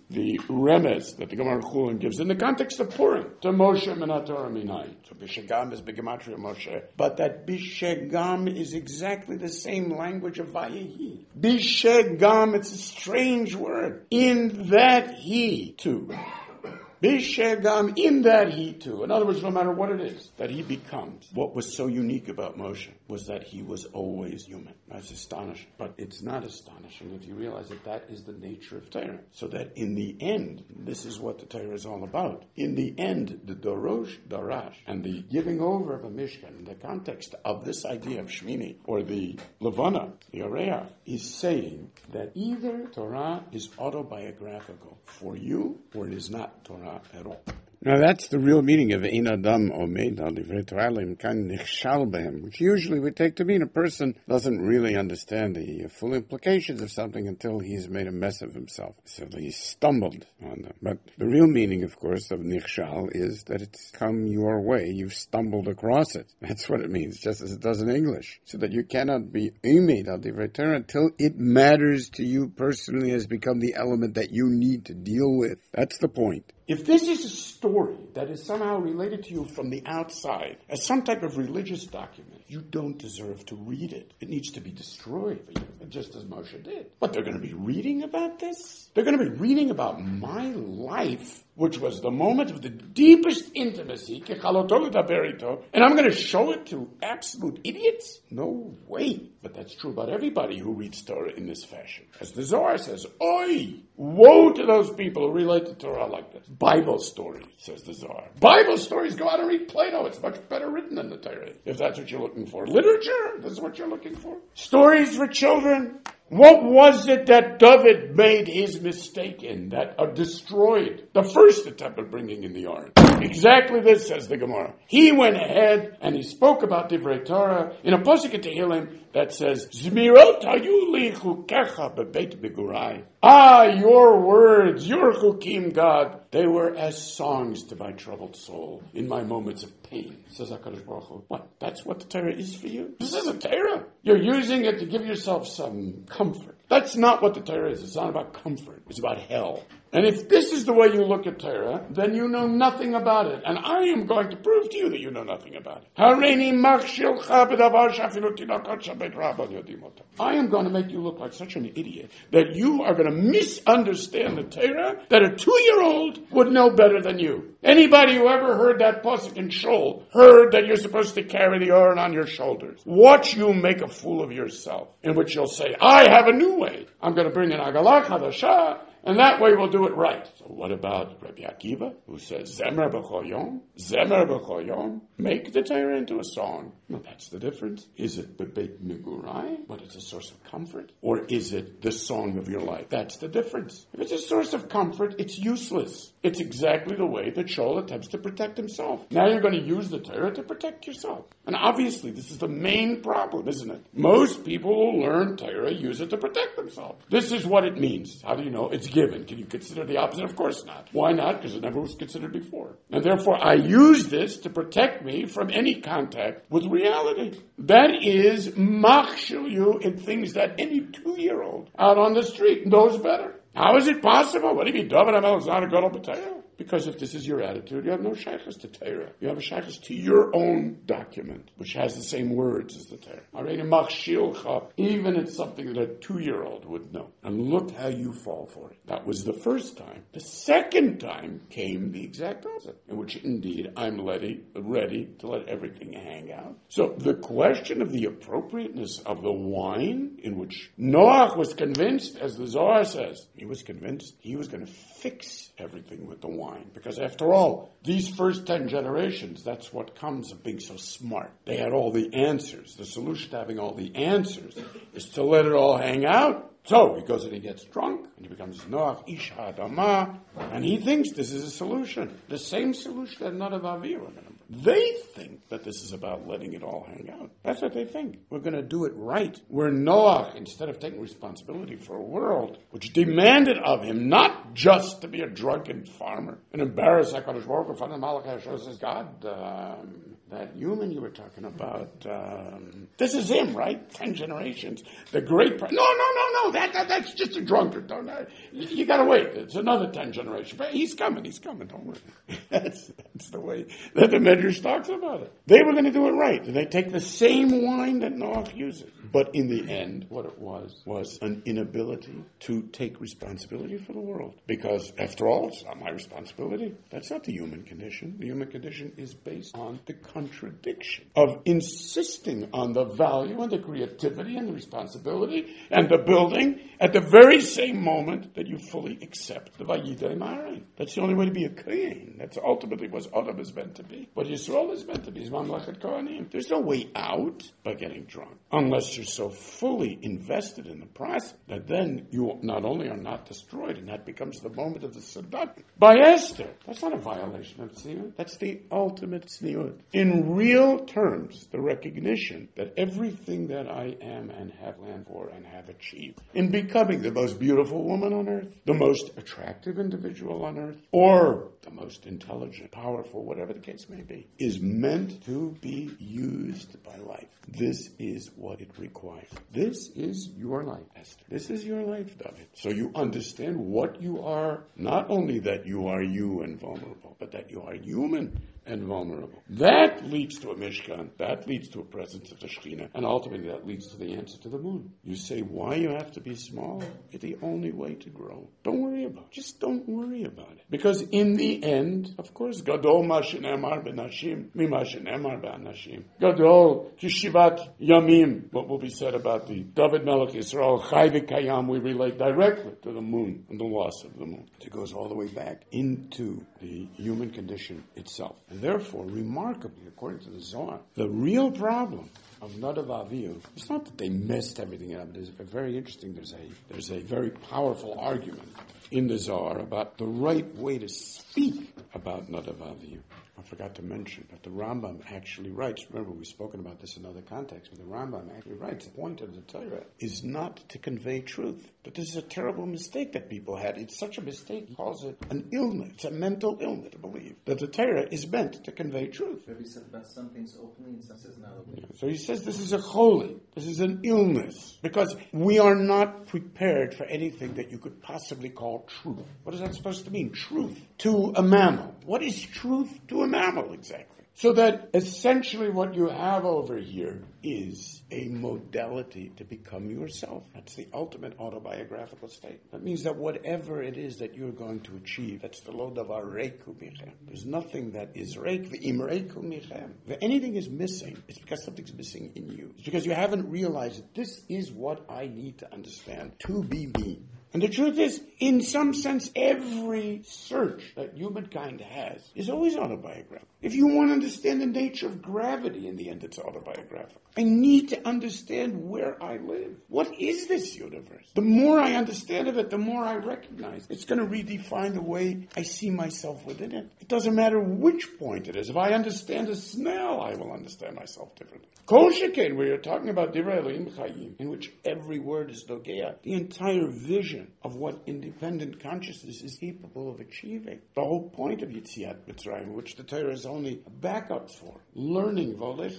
remez that the Gemara Chulin gives in the context of Purim to Moshe Minatorah Minai. So Bishegam is Begematria Moshe. But that Bishegam is exactly the same language of Vayehi. Bishegam, it's a strange word. In that he too. Bishegam, in that he too. In other words, no matter what it is that he becomes, what was so unique about Moshe was that he was always human. That's astonishing. But it's not astonishing if you realize that that is the nature of Torah. So that in the end, this is what the Torah is all about. In the end, the Dorosh, Darash, and the giving over of a Mishkan, in the context of this idea of Shmini, or the Levana, the Areah, is saying that either Torah is autobiographical for you, or it is not Torah at all. Now that's the real meaning of Ein Adam Omed Al Divrei Torah Kan Nichshal Behem, which usually we take to mean a person doesn't really understand the full implications of something until he's made a mess of himself. So he stumbled on them. But the real meaning, of course, of Nichshal is that it's come your way. You've stumbled across it. That's what it means, just as it does in English. So that you cannot be Omed Al Divrei Torah until it matters to you personally, has become the element that you need to deal with. That's the point. If this is a story that is somehow related to you from the outside, as some type of religious document, you don't deserve to read it. It needs to be destroyed for you, just as Moshe did. But they're going to be reading about this? They're going to be reading about my life, which was the moment of the deepest intimacy, and I'm going to show it to absolute idiots? No way. But that's true about everybody who reads Torah in this fashion. As the Zohar says, Oi! Woe to those people who relate to Torah like this. Bible stories, says the Zohar. Bible stories, go out and read Plato. It's much better written than the Torah, if that's what you're looking for. Literature, this is what you're looking for. Stories for children. What was it that David made his mistake in, that destroyed the first attempt at bringing in the Ark? Exactly this, says the Gemara. He went ahead and he spoke about Divrei Torah in a pasuk in Tehillim that says, Zmirot hayu li chukecha bebeit begurai. Your words, your chukim, God, they were as songs to my troubled soul in my moments of pain, says HaKadosh Baruch Hu. What? That's what the Torah is for you? This isn't Torah. You're using it to give yourself some comfort. That's not what the Torah is. It's not about comfort. It's about hell. And if this is the way you look at Torah, then you know nothing about it. And I am going to prove to you that you know nothing about it. I am going to make you look like such an idiot that you are going to misunderstand the Torah that a 2-year-old would know better than you. Anybody who ever heard that pasuk in Shul heard that you're supposed to carry the Aron on your shoulders. Watch you make a fool of yourself, in which you'll say, I have a new way. I'm going to bring an Agalah Chadashah, and that way we'll do it right. So what about Rabbi Akiva, who says, Zemer b'chol yom, make the Torah into a song? No, that's the difference. Is it bebeit migurai, but it's a source of comfort? Or is it the song of your life? That's the difference. If it's a source of comfort, it's useless. It's exactly the way that Shaul attempts to protect himself. Now you're going to use the Torah to protect yourself. And obviously, this is the main problem, isn't it? Most people who learn Torah use it to protect themselves. This is what it means. How do you know? It's given. Can you consider the opposite? Of course not. Why not? Because it never was considered before. And therefore, I use this to protect me from any contact with reality. That is machshel you in things that any 2-year-old out on the street knows better. How is it possible? What do you mean, David HaMelech is not a gadol b'Torah? Because if this is your attitude, you have no shaykhs to Torah. You have a shaykhs to your own document, which has the same words as the Torah. Even it's something that a 2-year-old would know. And look how you fall for it. That was the first time. The second time came the exact opposite, in which indeed I'm ready to let everything hang out. So the question of the appropriateness of the wine, in which Noach was convinced, as the Zohar says, he was convinced he was going to fix everything with the wine. Because after all, these first 10 generations, that's what comes of being so smart. They had all the answers. The solution to having all the answers is to let it all hang out. So he goes and he gets drunk, and he becomes Noach Ish Ha'adamah, and he thinks this is a solution. The same solution that Nadav Avihu, remember. They think that this is about letting it all hang out. That's what they think. We're going to do it right. Where Noach, instead of taking responsibility for a world which demanded of him not just to be a drunken farmer and embarrass HaKadosh Baruch Hu in front of Malachi HaShor, says, God, that human you were talking about, this is him, right? 10 generations. The great... No, that's just a drunkard. You got to wait. It's another 10 generations. But he's coming, don't worry. That's the way that the Medrash talks about it. They were going to do it right. They take the same wine that Noach uses. But in the end, what it was an inability to take responsibility for the world. Because, after all, it's not my responsibility. That's not the human condition. The human condition is based on the contradiction of insisting on the value and the creativity and the responsibility and the building at the very same moment that you fully accept the Vayidei Ma'arim. That's the only way to be a Kohen. That's ultimately what Adam is meant to be. What Yisrael is meant to be is Mamlechet Kohanim. There's no way out by getting drunk, unless you're so fully invested in the process that then you not only are not destroyed, and that becomes the moment of the seduction. By Esther, that's not a violation of tzniut. That's the ultimate tzniut. In real terms, the recognition that everything that I am and have planned for and have achieved in becoming the most beautiful woman on earth, the most attractive individual on earth, or the most intelligent, powerful, whatever the case may be, is meant to be used by life. This is what it requires. This is your life, Esther. This is your life, David. So you understand what you are, not only that you are you and vulnerable, but that you are human and vulnerable. That leads to a Mishkan, that leads to a presence of the Shekhinah, and ultimately that leads to the answer to the moon. You say, why you have to be small? It's the only way to grow. Don't worry about it. Just don't worry about it. Because in the end, of course, Gadol ma shenemar b'nashim, mima shenemar b'anashim. Gadol kishivat yamim, what will be said about the David Melech Yisrael, Chai v'kayam, we relate directly to the moon and the loss of the moon. It goes all the way back into the human condition itself. And therefore, remarkably, according to the Zohar, the real problem of Nadav Avihu, it's not that they messed everything up. It's very interesting. There's a very powerful argument in the Zohar about the right way to speak about Nadav Avihu. I forgot to mention, but the Rambam actually writes, remember we've spoken about this in other contexts, but the Rambam actually writes, the point of the Torah is not to convey truth. But this is a terrible mistake that people had. It's such a mistake, he calls it an illness. It's a mental illness to believe that the Torah is meant to convey truth. But he said about some things openly and some things not openly. Yeah. So he says this is a holy, this is an illness, because we are not prepared for anything that you could possibly call truth. What is that supposed to mean? Truth to a mammal. What is truth to a mammal exactly? So that essentially what you have over here is a modality to become yourself. That's the ultimate autobiographical state. That means that whatever it is that you're going to achieve, that's the lo davar reiku michem. There's nothing that is reik v'im reiku michem. If anything is missing, it's because something's missing in you. It's because you haven't realized that this is what I need to understand to be me. And the truth is, in some sense, every search that humankind has is always autobiographical. If you want to understand the nature of gravity, in the end, it's autobiographical. I need to understand where I live. What is this universe? The more I understand of it, the more I recognize. It's going to redefine the way I see myself within it. It doesn't matter which point it is. If I understand a smell, I will understand myself differently. Kol sheken, where you're talking about divrei Elohim chayim, in which every word is nogea, the entire vision of what independent consciousness is capable of achieving. The whole point of Yetziat Mitzrayim, which the Torah is only a backup for, learning,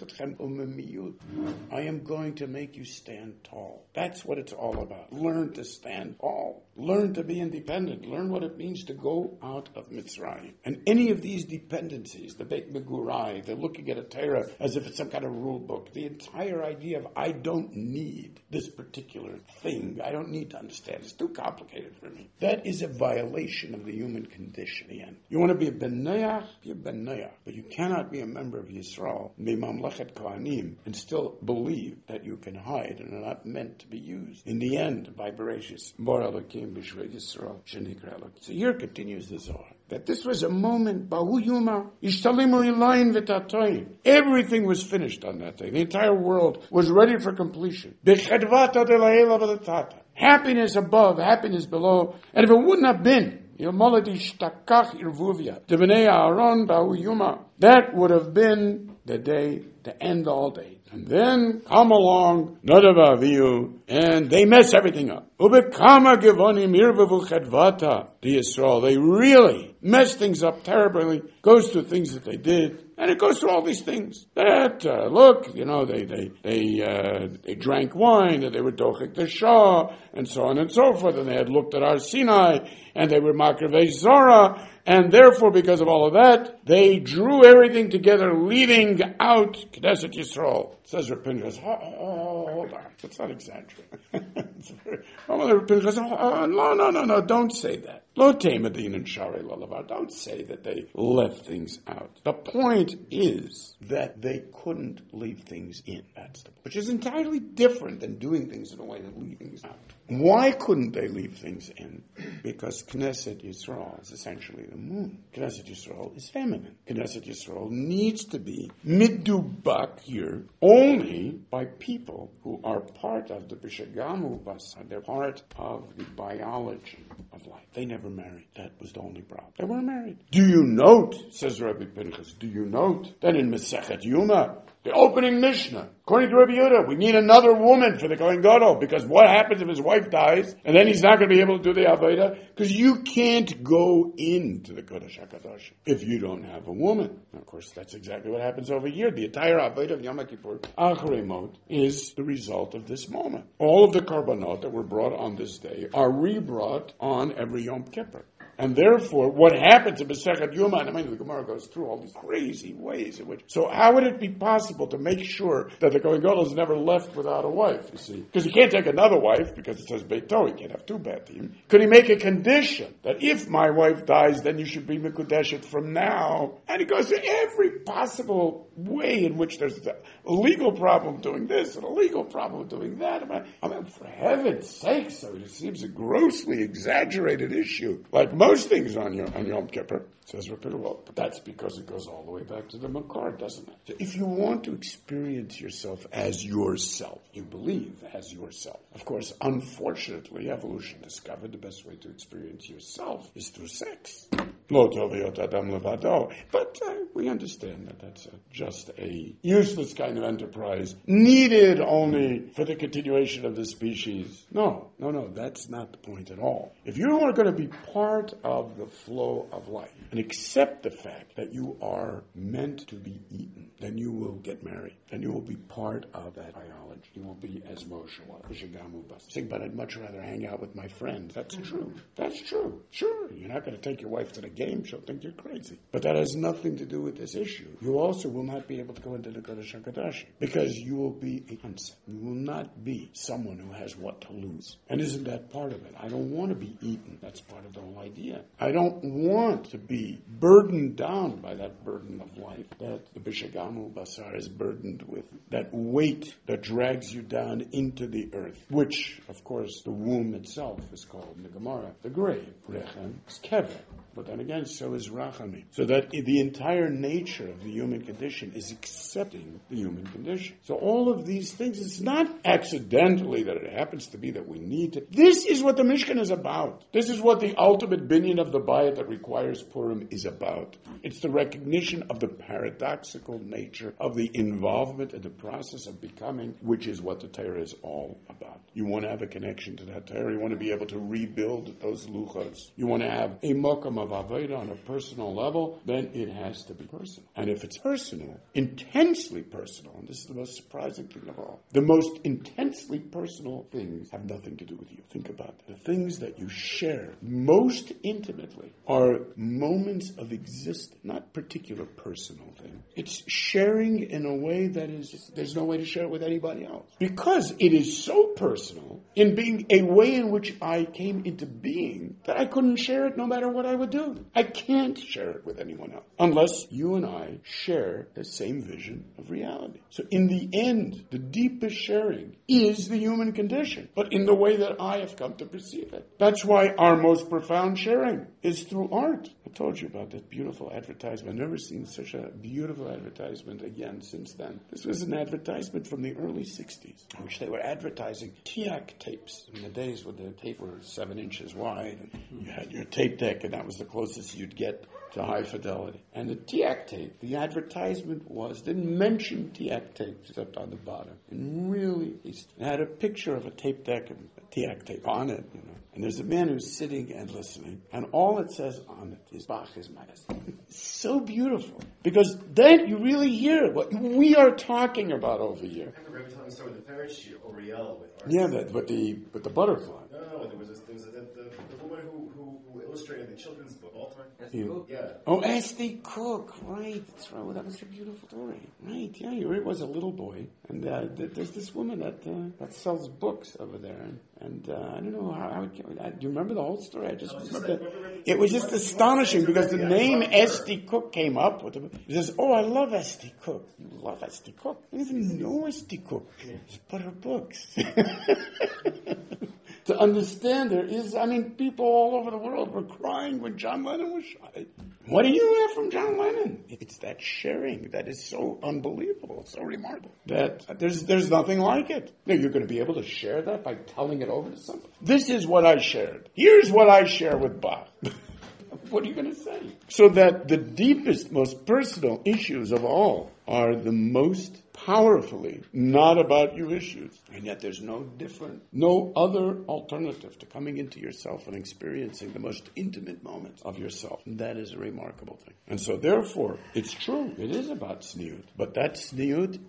I am going to make you stand tall. That's what it's all about. Learn to stand tall. Learn to be independent. Learn what it means to go out of Mitzrayim. And any of these dependencies, the Beit Megurai, they're looking at a Torah as if it's some kind of rule book. The entire idea of I don't need this particular thing. I don't need to understand. It's too complicated for me. That is a violation of the human condition again. You want to be a Ben Noach? Be a Ben Noach. But you cannot be a member of Yisrael, be Mamlechet Kohanim, and still believe that you can hide and are not meant to be used. In the end, by Bereshis, Bor Elokim B'Shvei Yisrael, Shenikra Elokim. So here continues the Zohar, that this was a moment, Bahu Yuma, Ishtalimu Ilayin V'Tatoyin. Everything was finished on that day. The entire world was ready for completion. B'Chedvata Delayela V'Tata. Happiness above, happiness below. And if it wouldn't have been, that would have been the day to end all days. And then come along Nadav Avihu, and they mess everything up. Ubekama Givonim Irvavu Chedvata to Yisrael. They really mess things up terribly. Goes through things that they did. And it goes through all these things. That, they drank wine, and they were dochik the Shah, and so on and so forth, and they had looked at Har Sinai, and they were Makrevei Zorah, and therefore, because of all of that, they drew everything together, leaving out Knesset Yisrael. Says Rav Pinchas, hold on, let's not exaggerate. No, don't say that. Lo temadin and shari lalavar. Don't say that they left things out. The point is that they couldn't leave things in. That's the point. Which is entirely different than doing things in a way that leave things out. Why couldn't they leave things in? Because Knesset Yisrael is essentially the moon. Knesset Yisrael is feminine. Knesset Yisrael needs to be midubak here only by people who are part of the Bishagamu Basar. They're part of the biology of life. They never married. That was the only problem. They weren't married. Do you note, says Rabbi Pinchas, do you note that in Masechet Yuma, the opening Mishnah, according to Rabbi Yehuda, we need another woman for the Kohen Gadol, because what happens if his wife dies, and then he's not going to be able to do the Avodah? Because you can't go into the Kodesh HaKadosh if you don't have a woman. And of course, that's exactly what happens over here. The entire Avodah of Yom Kippur, Acharei Mot, is the result of this moment. All of the Karbanot that were brought on this day are re-brought on every Yom Kippur. And therefore, what happens in Masechet Yuma, and I mean, the Gemara goes through all these crazy ways in which. So how would it be possible to make sure that the Kohen Gadol is never left without a wife, you see? Because he can't take another wife, because it says Beito, he can't have two Betim. Could he make a condition that if my wife dies, then you should be Mekudeshet from now? And he goes to every possible way in which there's a legal problem doing this, and a legal problem doing that. I mean, for heaven's sake, so it seems a grossly exaggerated issue. Like most things on Yom Kippur, says Rabbi Well, but that's because it goes all the way back to the Makar, doesn't it? So if you want to experience yourself as yourself, you believe as yourself. Of course, unfortunately, evolution discovered the best way to experience yourself is through sex. But we understand that that's just a useless kind of enterprise, needed only for the continuation of the species. No, that's not the point at all. If you are going to be part of the flow of life and accept the fact that you are meant to be eaten, then you will get married. Then you will be part of that biology. You will be as Moshe was. But I'd much rather hang out with my friends. That's true. That's true. Sure, you're not going to take your wife to the game. She'll think you're crazy. But that has nothing to do with this issue. You also will not be able to go into the Kodesh HaKadosh because you will be a Hansa. You will not be someone who has what to lose. And isn't that part of it? I don't want to be eaten. That's part of the whole idea. I don't want to be burdened down by that burden of life that the Bishagamu Basar is burdened with. That weight that drags you down into the earth, which, of course, the womb itself is called in the Gemara the grave. Rechem is kever. But then again, so is Rachamim. So that the entire nature of the human condition is accepting the human condition. So all of these things, it's not accidentally that it happens to be that we need to. This is what the Mishkan is about. This is what the ultimate binyan of the Bayit that requires Purim is about. It's the recognition of the paradoxical nature of the involvement in the process of becoming, which is what the Torah is all about. You want to have a connection to that Torah. You want to be able to rebuild those luchos. You want to have a mokam of Avodah on a personal level, then it has to be personal. And if it's personal, intensely personal, and this is the most surprising thing of all, the most intensely personal things have nothing to do with you. Think about that. The things that you share most intimately are moments of existence, not particular personal things. It's sharing in a way that is, there's no way to share it with anybody else. Because it is so personal in being a way in which I came into being that I couldn't share it no matter what I would do. I can't share it with anyone else unless you and I share the same vision of reality. So in the end, the deepest sharing is the human condition, but in the way that I have come to perceive it. That's why our most profound sharing is through art. I told you about that beautiful advertisement. I've never seen such a beautiful advertisement again since then. This was an advertisement from the early 60s, in which they were advertising TIAC tapes. In the days when the tape were 7 inches wide, and you had your tape deck, and that was the closest you'd get to high fidelity. And the TIAC tape, the advertisement didn't mention TIAC tapes except on the bottom. And really, it had a picture of a tape deck and a TIAC tape on it, And there's a man who's sitting and listening, and all it says on it is Bach is Magas. It's so beautiful. Because then you really hear what we are talking about over here. I remember telling the story with the parachute, Oriel with art. Yeah, with the butterfly. No, there was the woman who illustrated the children's book, Baltimore. Yeah. Oh, S.D. Cook, right. That's right. Well, that was a beautiful story. Right, yeah, it was a little boy. And there's this woman that sells books over there. And I don't know how Do you remember the whole story? I just remember it was just astonishing because the name Esty Cook came up with it. He says, "Oh, I love Esty Cook. You love Esty Cook? I didn't even know Esty Cook. But her books." To understand people all over the world were crying when John Lennon was shot. What do you have from John Lennon? It's that sharing that is so unbelievable, so remarkable, that there's nothing like it. Now, you're going to be able to share that by telling it over to somebody. This is what I shared. Here's what I share with Bach. What are you going to say? So that the deepest, most personal issues of all are the most powerfully not about you issues. And yet there's no other alternative to coming into yourself and experiencing the most intimate moments of yourself. And that is a remarkable thing. And so therefore, it's true, it is about tzniut. But that tzniut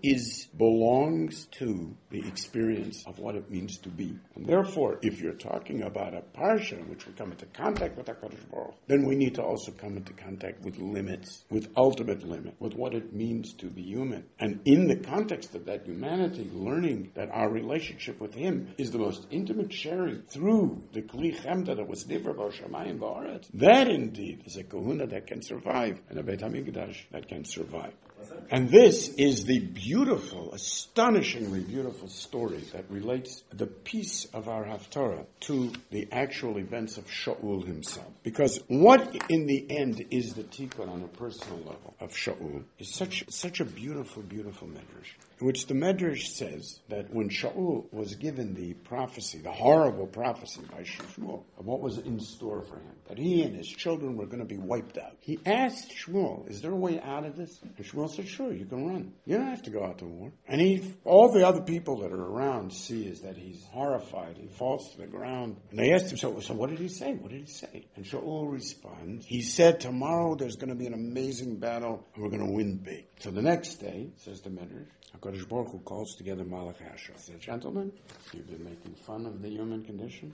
belongs to the experience of what it means to be. And therefore, if you're talking about a parsha in which we come into contact with HaKadosh Baruch, then we need to also come into contact with limits, with ultimate limit, with what it means to be human. And in the context of that humanity, learning that our relationship with Him is the most intimate sharing through the Kli Chemda that was Nivra B'Shamayim Ba'aretz. That indeed is a kahuna that can survive, and a Beit HaMikdash that can survive. And this is the beautiful, astonishingly beautiful story that relates the piece of our Haftarah to the actual events of Shaul himself. Because what in the end is the tikkun on a personal level of Shaul is such a beautiful, beautiful medrash, in which the medrash says that when Shaul was given the prophecy, the horrible prophecy by Shmuel of what was in store for him, that he and his children were going to be wiped out, he asked Shmuel, "Is there a way out of this?" And Shmuel said, "Sure, you can run. You don't have to go out to war." And all the other people that are around see is that he's horrified. He falls to the ground. And they asked him, so what did he say? What did he say? And Shaul responds, he said, "Tomorrow there's going to be an amazing battle and we're going to win big." So the next day, says the Medrash, HaKadosh Baruch Hu calls together Malach Hashem. He said, "Gentlemen, you've been making fun of the human condition.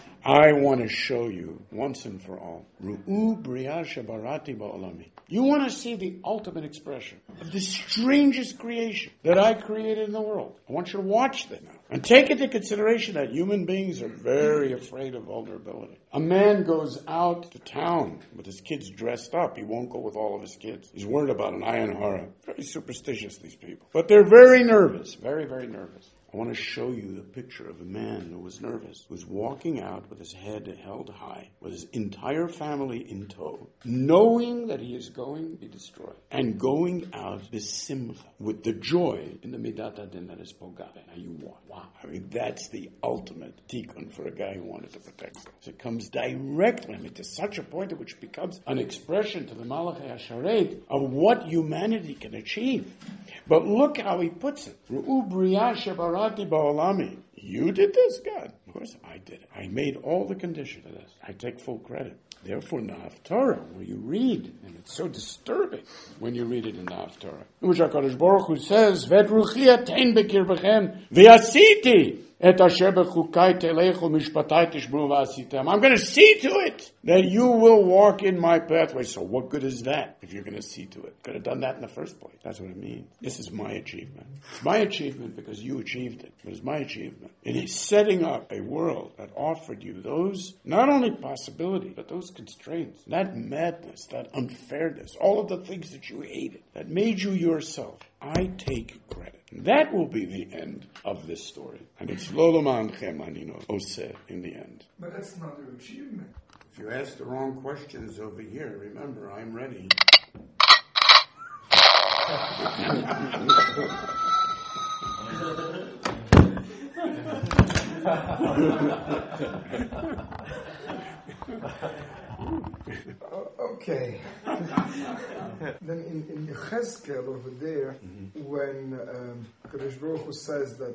I want to show you once and for all, Ru'u B'riyah Shebarati Ba'olami. You want to see the ultimate expression of the strangest creation that I created in the world. I want you to watch that now. And take into consideration that human beings are very afraid of vulnerability. A man goes out to town with his kids dressed up. He won't go with all of his kids. He's worried about an ayin hara. Very superstitious, these people. But they're very nervous. Very, very nervous. I want to show you the picture of a man who was nervous, who's walking out with his head held high, with his entire family in tow, knowing that he is going to be destroyed, and going out this simcha, with the joy in the midat hadin that is pogabe. Now you want. Wow. I mean, that's the ultimate tikkun for a guy who wanted to protect himself. So it comes directly, to such a point at which it becomes an expression to the Malachei HaSharet of what humanity can achieve. But look how he puts it. Ru'u B'riyah Shebarati Ba'olami. You did this, God. Of course I did it. I made all the conditions for this. I take full credit. Therefore, in the Haftarah, where you read, and it's so disturbing when you read it in the Haftarah, in which HaKadosh Baruch Hu says, "V'et ruchi atein b'kirbechem, v'yasiti et asher bechukai telechu mishpatai tishmru v'asitem." I'm going to see to it that you will walk in my pathway. So what good is that if you're going to see to it? Could have done that in the first place. That's what it means. This is my achievement. It's my achievement because you achieved it. But it's my achievement. It is setting up a world that offered you those, not only possibilities, but those constraints, that madness, that unfairness, all of the things that you hated, that made you yourself. I take credit. That will be the end of this story. And it's lo l'ma'anchem anino oseh in the end. But that's not their achievement. If you ask the wrong questions over here, remember, I'm ready. Okay. Then in Yechezkel over there, when Kadosh Baruch Hu says that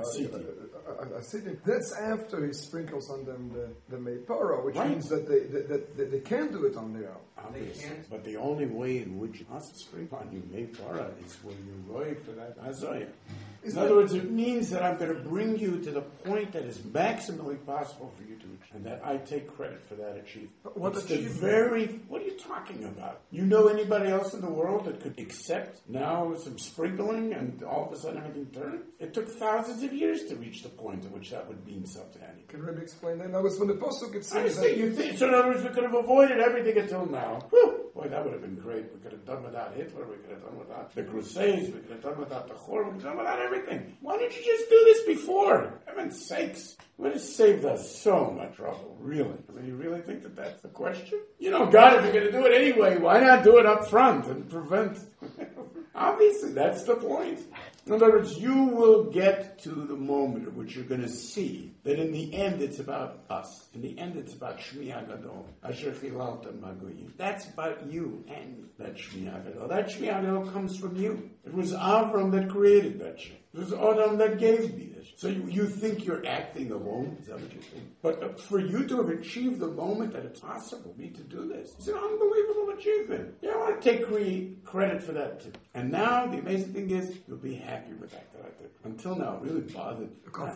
that's after he sprinkles on them the Meipara, which means that they can't do it on their own. Obviously. But the only way in which it has to sprinkle on you Meipara is when you're right for that Hazayah. In other words, it means that I'm going to bring you to the point that is maximally possible for you to achieve, and that I take credit for that achievement. What It's achievement? what are you talking about? You know anybody else in the world that could accept now some sprinkling and all of a sudden everything turns? It took thousands of years to reach the point at which that would mean something. Can Rebbe explain that? Now, when the Pasuk it I says see. You think, so in other words, we could have avoided everything until now. Whew. Boy, that would have been great. We could have done without Hitler. We could have done without the Crusades. We could have done without the Chor. We could have done without everything. Why didn't you just do this before? Heaven's sakes. It would have saved us so much trouble, really. I mean, you really think that that's the question? You know, God, if you're going to do it anyway, why not do it up front and prevent? Obviously, that's the point. In other words, you will get to the moment at which you're going to see that in the end it's about us. In the end it's about Shmi HaGadol. Asher Chilalta Magoyim. That's about you and that Shmi HaGadol. That Shmi HaGadol comes from you. It was Avram that created that Shmi. It was Adam that gave me this. So you think you're acting alone? Is that what you think? But for you to have achieved the moment that it's possible for me to do this, it's an unbelievable achievement. Yeah, I want to take credit for that too. And now the amazing thing is, you'll be happy with that I did. Until now, it really bothered.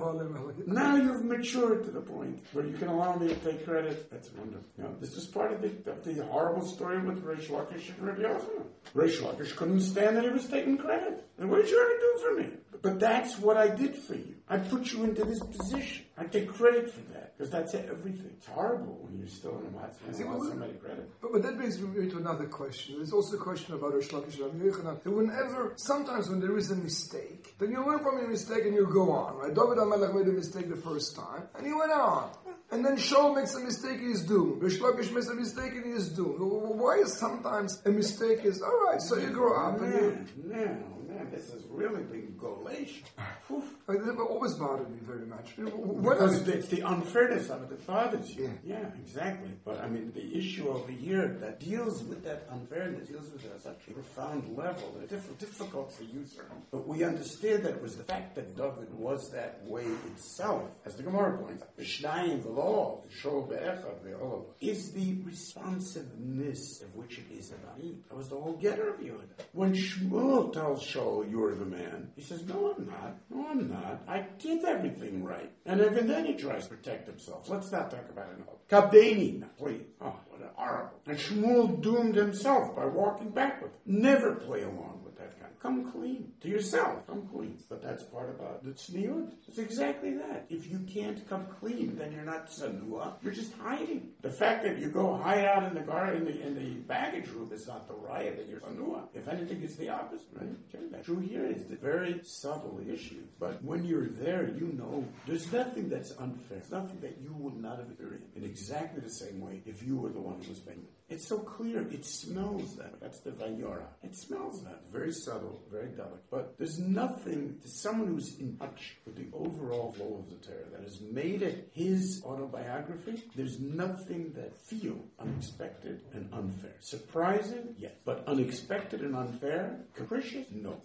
Now you've matured to the point where you can allow me to take credit. That's wonderful. You know, this is part of the horrible story with Reish Lakish and Rabbi Yochanan. Reish Lakish couldn't stand that he was taking credit. And what did you ever do for me? But that's what I did for you. I put you into this position. I take credit for that. Because that's everything. It's horrible when you're still in a matzah and want somebody credit. But that brings me to another question. There's also a question about Reish Lakish and Rabbi Yochanan. Sometimes when there is a mistake, then you learn from your mistake and you go on, right? David HaMelech made a mistake the first time, and he went on. And then Shaul makes a mistake, he is doomed. Reish Lakish makes a mistake and he is doomed. Why is sometimes a mistake is, alright, so you grow up and you... Man, this has really been Galatian. That always bothered me very much. Because it's the unfairness of it that bothers you. Yeah, exactly. But I mean, the issue over here that deals with that unfairness, deals with it at such a profound level, it's difficult for you, sir. But we understand that it was the fact that David was that way itself, as the Gemara points out. The Shnayim, the law, the Shol Be'echad, the all is the responsiveness of which it is about me. That was the whole getter of Yehuda. When Shmuel tells Shaul, you're the man, he says, no, I'm not. No, I'm not. I did everything right. And even then he tries to protect himself. Let's not talk about it now. Kabdeni, please. Oh, what an horrible. And Shmuel doomed himself by walking backward. Never play along with that guy. Come clean to yourself. Come clean. But that's part about the tzniut. It's exactly that. If you can't come clean, then you're not tzanua. You're just hiding. The fact that you go hide out in the garden, in the baggage room is not the riot that you're tzanua. If anything, it's the opposite, right? Okay, that's true here is the very subtle issue. But when you're there, you know there's nothing that's unfair. There's nothing that you would not have experienced in exactly the same way if you were the one who was paying it. It's so clear. It smells that. That's the Vayora. It smells that. Very subtle, very delicate. But there's nothing to someone who's in touch with the overall flow of the Torah that has made it his autobiography. There's nothing that feels unexpected and unfair. Surprising, yes. But unexpected and unfair? Capricious? No.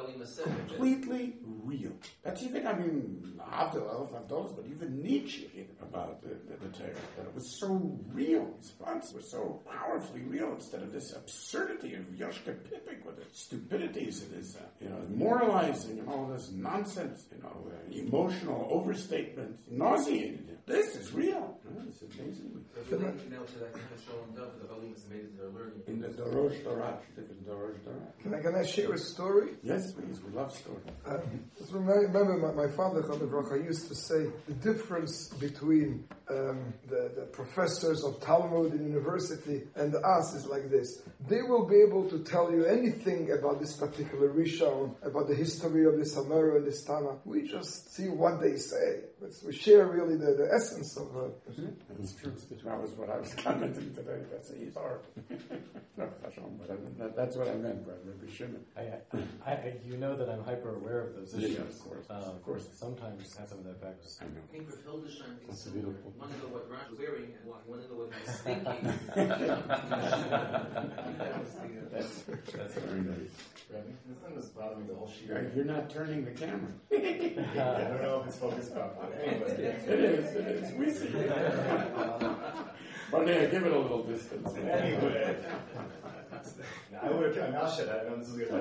Completely real. That's even, I mean, Abdullah, but even Nietzsche about the Torah. That it was so real. His response was so powerfully real instead of this absurdity of Yoshka Pipik with its stupidities and his, moralizing and all this nonsense, emotional overstatement, nauseated him. This is real. It's amazing. To that kind of show and dove, the Balim is made their learning. In the Dorosh Torah. Can I share a story? Yes, please. We love stories. Just remember my father, Chalav used to say the difference between the professors of Talmud in university and us is like this. They will be able to tell you anything about this particular Rishon, about the history of this Hamara and this Tana. We just see what they say. We share really the essence of it. That's true. That was what I was commenting today. That's a Yisar. That's what I meant by Rabbi Shimon. You know that I'm hyper aware of those issues. Yeah, of course. Sometimes have some of that backwards. I know. I think with Hildesheim, That's beautiful. one of what Rash was wearing and one of what he was thinking. That's very nice. This thing was bothering the whole sheet. You're not turning the camera. I don't know if it's focused on. Anyway. It is. We see it. But yeah, give it a little distance. Anyway. I would have. I'll shut up. I know this is good.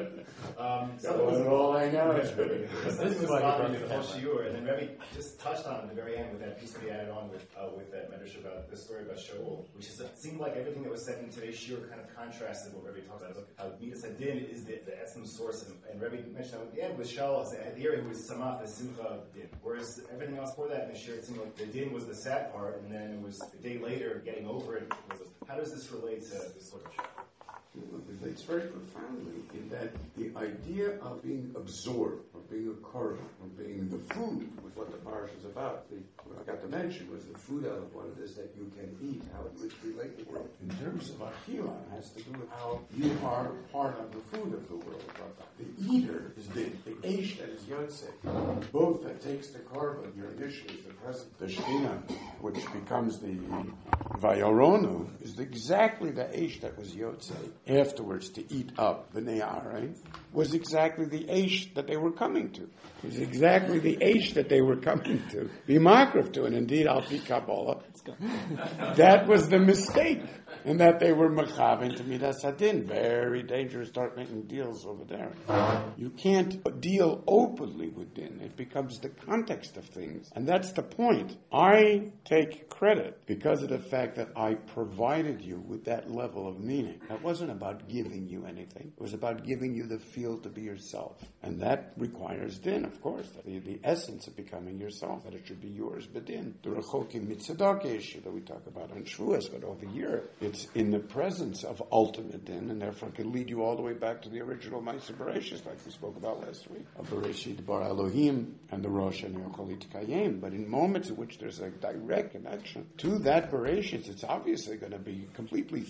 That wasn't all I know. This was bothering me the whole shiur, and then Rebbe just touched on it at the very end with that piece that he added on with that medrash about the story about Shaul, which is, it seemed like everything that was said in today's shiur kind of contrasted what Rebbe talked about. It was like how Midas Hadin is the essence source, and Rebbe mentioned that at the end with Shaul, at the area who was Samach, the Simcha of Din. Whereas everything else before that in the shiur, it seemed like the Din was the sad part, and then it was a day later getting over it. How does this relate to this sort of shiur? It relates very profoundly in that the idea of being absorbed, or being a korban, or being the food, was what the parsha is about. What I got to mention was the food element, what it is that you can eat, how it would relate to the world. In terms of achila, it has to do with how you are part of the food of the world. The eater is the eish that is yotze. Both that takes the korban, your initially is the present, the shechina, which becomes the vayoronu, is exactly the eish that was yotze. Afterwards, to eat up the Ne'arim was exactly the Eish that they were coming to. It was exactly the Eish that they were coming to. Be makrav to, and indeed, Al Pi Kabbalah, that was the mistake, in that they were mechaven to Midas Hadin. Very dangerous, start making deals over there. You can't deal openly with din. It becomes the context of things. And that's the point. I take credit because of the fact that I provided you with that level of meaning. That wasn't about giving you anything. It was about giving you the feel to be yourself. And that requires din, of course. The essence of becoming yourself, that it should be yours, but din. The rechokim mitzadaka issue that we talk about on Shavuos, but over here, it's in the presence of ultimate din, and therefore can lead you all the way back to the original Ma'aser Bereshis, like we spoke about last week, of Bereshit Bar Elohim and the Rosh and Yocholit Kayem. But in moments in which there's a direct connection to that Bereshis, it's obviously going to be completely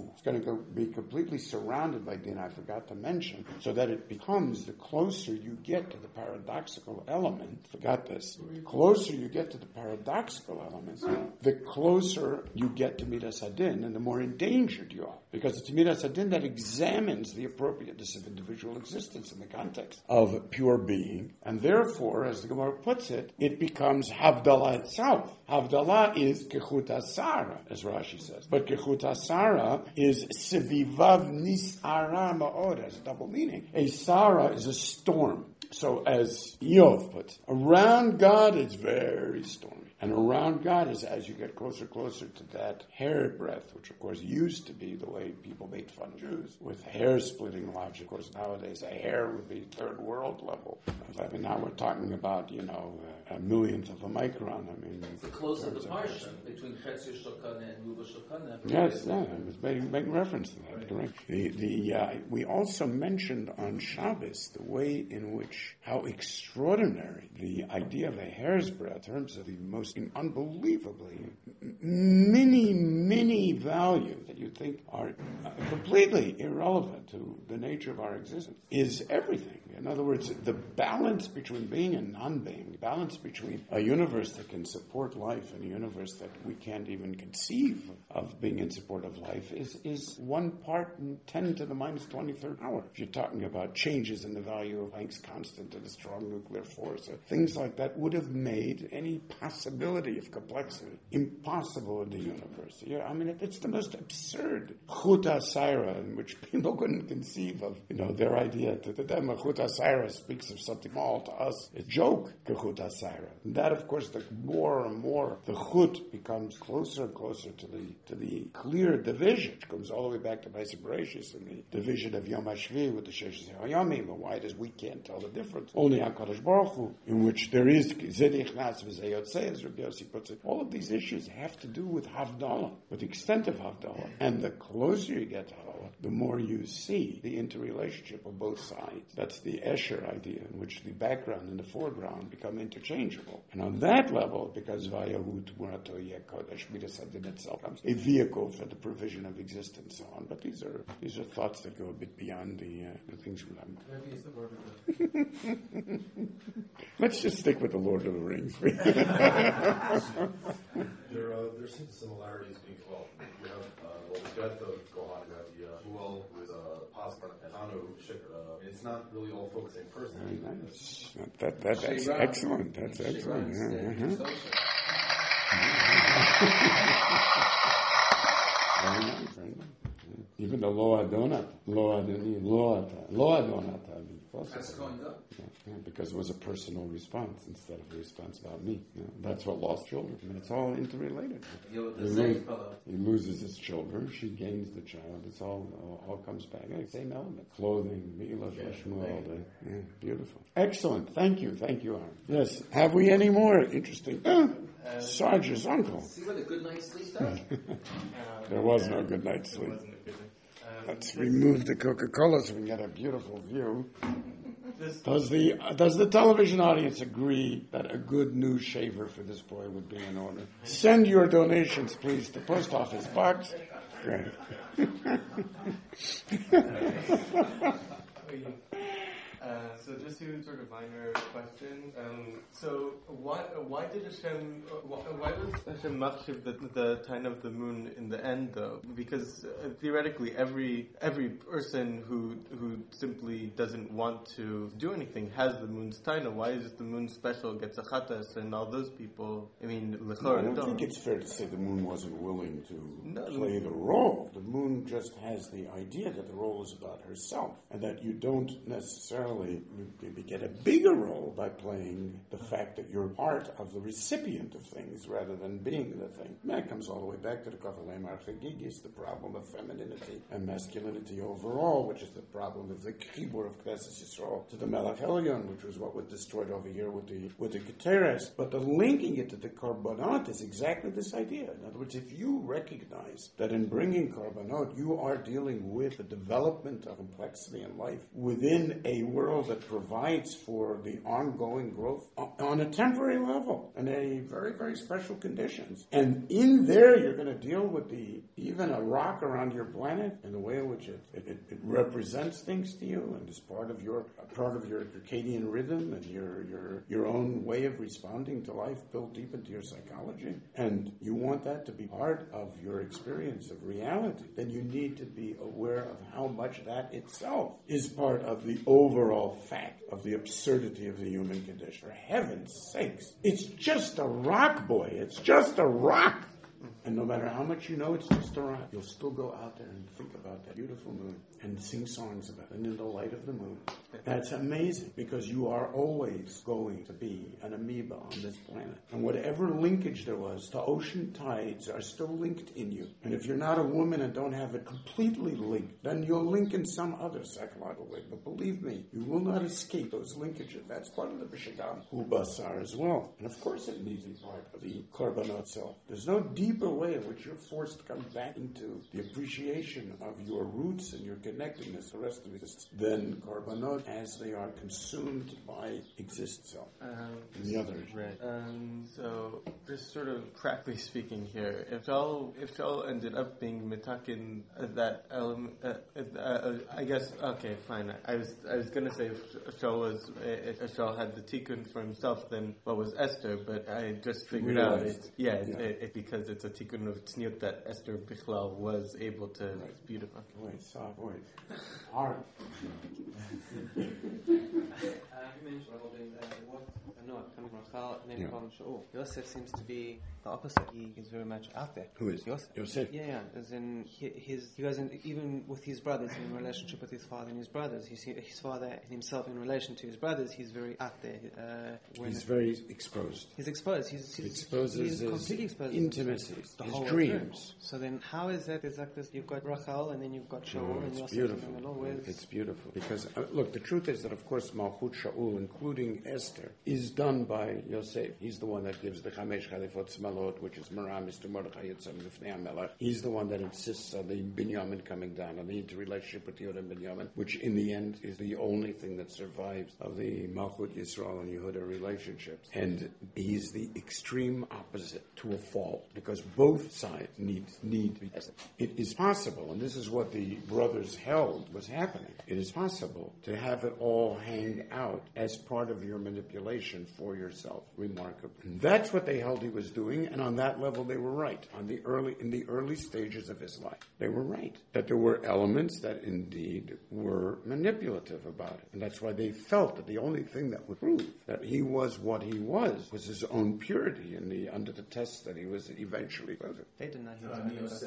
be completely surrounded by din. I forgot to mention, so that it becomes, the closer you get to the paradoxical element. Forgot this. The closer you get to the paradoxical elements, the closer you get to Midas Hadin, and the more endangered you are. Because it's Midas Hadin that examines the appropriateness of individual existence in the context of pure being. And therefore, as the Gemara puts it, it becomes Havdalah itself. Havdalah is Kechut Asara, as Rashi says. But Kechut Asara is Sevivav Nis'ara Ma'od, has a double meaning. A Sara is a storm. So as Yov puts, around God it's very stormy. And around God is, as you get closer to that hair breadth, which of course used to be the way people made fun of Jews, with hair-splitting logic. Of course, nowadays a hair would be third world level. I mean, now we're talking about, a millionth of a micron. I mean, the close of the parsha between Chetzir Shokana and Ruba Shokana. Yes, I was making reference to that. Correct. We also mentioned on Shabbos the way in which, how extraordinary the idea of a hair's breadth in terms of the most unbelievably many value that you think are completely irrelevant to the nature of our existence is everything. In other words, the balance between being and non-being, the balance between a universe that can support life and a universe that we can't even conceive of being in support of life is 1 part in 10 to the minus 23rd power. If you're talking about changes in the value of Planck's constant and a strong nuclear force, or things like that would have made any possibility of complexity impossible in the universe. Yeah, I mean, it's the most absurd Chut HaSaira, in which people couldn't conceive of, their idea. To them, a Chut HaSaira speaks of something small. To us, it's a joke, Chut HaSaira. And that, of course, the more and more the Chut becomes closer and closer to the clear division, which comes all the way back to Ma'aser Bereshis and the division of Yom HaShvi with the Sheshes HaYomim. But why does we can't tell the difference? Only HaKadosh Baruch Hu, in which there is Zedich Nas V'Zeyotze, as Rabbi Yossi puts it. All of these issues have to do with Havdalah, with the extent of Havdalah. And the closer you get to Havdalah, the more you see the interrelationship of both sides. That's the Escher idea, in which the background and the foreground become interchangeable. And on that level, because Vayahu Tmurato Yekodesh, Midas Hadin itself becomes a vehicle for the provision of existence, and so on. But these are thoughts that go a bit beyond the things we like. Let's just stick with the Lord of the Rings. There seems similarities being you have the death of Gohan, you have the Shmuel with Pascha and Anu Shikra. It's not really all focusing person. Nice. That's excellent. That's excellent. Yeah. Very nice. Even the lo adonat, lo adoni, lo adonat. That's going up. Yeah, because it was a personal response instead of a response about me. That's what lost children. I mean, it's all interrelated. He loses his children, she gains the child. It's all comes back. Same element. Clothing, Mila, Shmuel. Yeah, beautiful. Excellent. Thank you, Aaron. Yes. Have we any more interesting? Sarge's uncle. See what a good night's sleep does? There was no good night's sleep. Let's remove the Coca-Cola so we can get a beautiful view. Does the television audience agree that a good new shaver for this boy would be in order? Send your donations, please, to Post Office Box. Great. So just two sort of minor questions. So why did Hashem? Why was Hashem machshiv the time of the moon in the end though? Because theoretically, every person who simply doesn't want to do anything has the moon's taina. Why is the moon special? Gets a chatas, and all those people. I mean, I don't think it's fair to say the moon wasn't willing to play the role. The moon just has the idea that the role is about herself, and that you don't necessarily maybe get a bigger role by playing the fact that you're part of the recipient of things rather than being the thing. And that comes all the way back to the Kafalei Marchagigis, the problem of femininity and masculinity overall, which is the problem of the Chibur of Knesset Yisrael to the Melech Elyon, which was what was destroyed over here with the Keteres. But the linking it to the Korbanot is exactly this idea. In other words, if you recognize that in bringing Korbanot, you are dealing with the development of complexity in life within a world that provides for the ongoing growth on a temporary level and a very, very special conditions. And in there, you're going to deal with even a rock around your planet and the way in which it represents things to you and is part of your circadian rhythm and your own way of responding to life built deep into your psychology. And you want that to be part of your experience of reality. Then you need to be aware of how much that itself is part of the overall fact of the absurdity of the human condition. For heaven's sakes, it's just a rock, boy. It's just a rock. And no matter how much you know it's just a rock, you'll still go out there and think about that beautiful moon and sing songs about it. And in the light of the moon, that's amazing because you are always going to be an amoeba on this planet. And whatever linkage there was to ocean tides are still linked in you. And if you're not a woman and don't have it completely linked, then you'll link in some other psychological way. But believe me, you will not escape those linkages. That's part of the Bishagam Ubasar as well. And of course it needs to be part of the Korbanot itself. There's no deeper way in which you're forced to come back into the appreciation of your roots and your connectedness to the rest of existence than Korbanot as they are consumed by existence itself. And the others. Right. So, just sort of practically speaking here, if Shaul ended up being mitakin that element, I guess, okay, fine. I was going to say if Shaul had the tikkun for himself, then what was Esther? But I just figured out it's because it's a tikkun of tzniut that Esther Bichlal was able to. Right. It's beautiful. Wait, soft voice. Hard. You mentioned what Noah coming from Chal and then from Shaul. Yosef seems to be the opposite. He is very much out there. Who is Yosef? Yeah. As in he goes in, even with his brothers in relationship with his father and his brothers. His father and himself in relation to his brothers. He's very out there. He's very exposed. He's exposed. He's exposes his completely exposed. Intimacies, the his whole dreams. So then, how is that? There's like this. You've got Rachel and then you've got Shaul and Yosef. Beautiful. It's beautiful because look, the truth is that of course Malchut Shaul, including Esther, is done by Yosef. He's the one that gives the Chamesh Chalifot Smalot, which is Meramis to Mordechai Yitzhak Lifnei HaMelech. He's the one that insists on the Binyamin coming down, on the interrelationship with Yehuda and Binyamin, which in the end is the only thing that survives of the Malchut Yisrael and Yehuda relationships. And he's the extreme opposite to a fall because both sides need to be tested. It is possible, and this is what the brothers held was happening. It is possible to have it all hang out as part of your manipulation for your himself remarkably. And that's what they held he was doing, and on that level they were right. In the early stages of his life, they were right. That there were elements that indeed were manipulative about it. And that's why they felt that the only thing that would prove that he was what he was his own purity under the test that he was eventually voted. They didn't know he was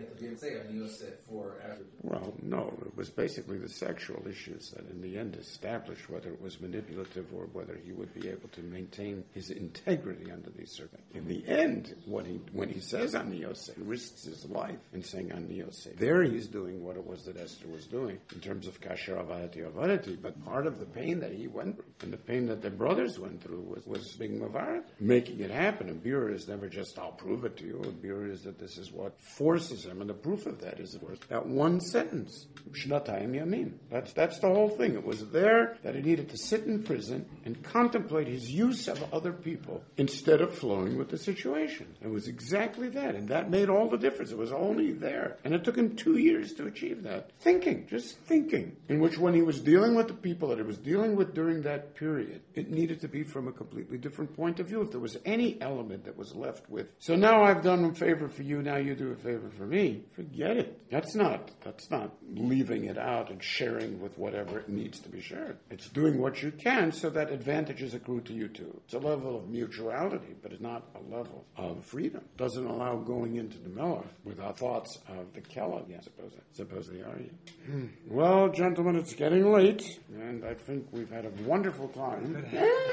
Well, no, it was basically the sexual issues that in the end established whether it was manipulative or whether he would be able to maintain his integrity under these circumstances. In the end, when he says Ani Yosef, he risks his life in saying Ani Yosef. There he's doing what it was that Esther was doing in terms of kasher avadati, but part of the pain that he went through and the pain that their brothers went through was being mavared, making it happen. And Bura is never just, I'll prove it to you. And Bura is that this is what forces him, and the proof of that is, of course, that one sentence, Shnatayim Yamin. That's the whole thing. It was there that he needed to sit in prison and contemplate his use of other people instead of flowing with the situation. It was exactly that, and that made all the difference. It was only there. And it took him 2 years to achieve that. Just thinking. In which when he was dealing with the people that he was dealing with during that period, it needed to be from a completely different point of view. If there was any element that was left with, so now I've done a favor for you, now you do a favor for me, forget it. That's not leaving it out and sharing with whatever it needs to be shared. It's doing what you can so that advantages accrue to you too. It's a level of mutuality, but it's not a level of freedom. It doesn't allow going into the Melech without thoughts of the Kela. Yeah, suppose they are you. Well, gentlemen, it's getting late, and I think we've had a wonderful time.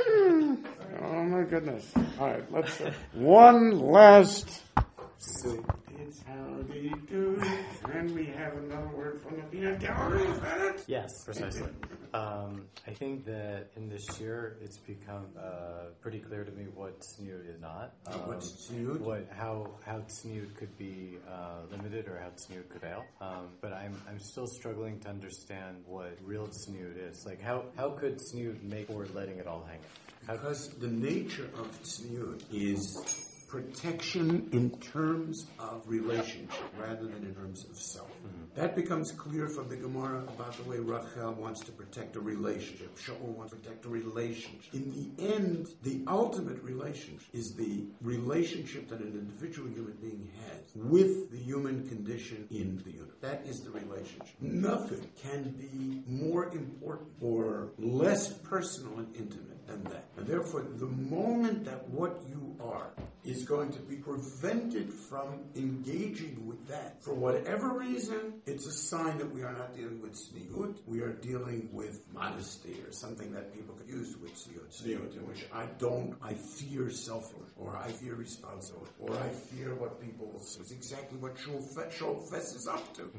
Oh my goodness. All right, let's one last. So it's howdy do, and we have another word from the peanut gallery. Is that it? Yes, precisely. I think that in this year, it's become pretty clear to me what tzniut is not. What's tzniut? How tzniut could be limited or how tzniut could fail. But I'm still struggling to understand what real tzniut is. Like how could tzniut make for letting it all hang? Because the nature of tzniut is protection in terms of relationship rather than in terms of self. Mm-hmm. That becomes clear from the Gemara about the way Rachel wants to protect a relationship. Shaul wants to protect a relationship. In the end, the ultimate relationship is the relationship that an individual human being has with the human condition in the universe. That is the relationship. Nothing can be more important or less personal and intimate than that. And therefore, the moment that what you are is going to be prevented from engaging with that, for whatever reason, it's a sign that we are not dealing with tzniut, we are dealing with modesty, or something that people could use with tzniut, in which I fear self-worth, or I fear responsibility, or I fear what people will say. It's exactly what Shaul Fess is up to.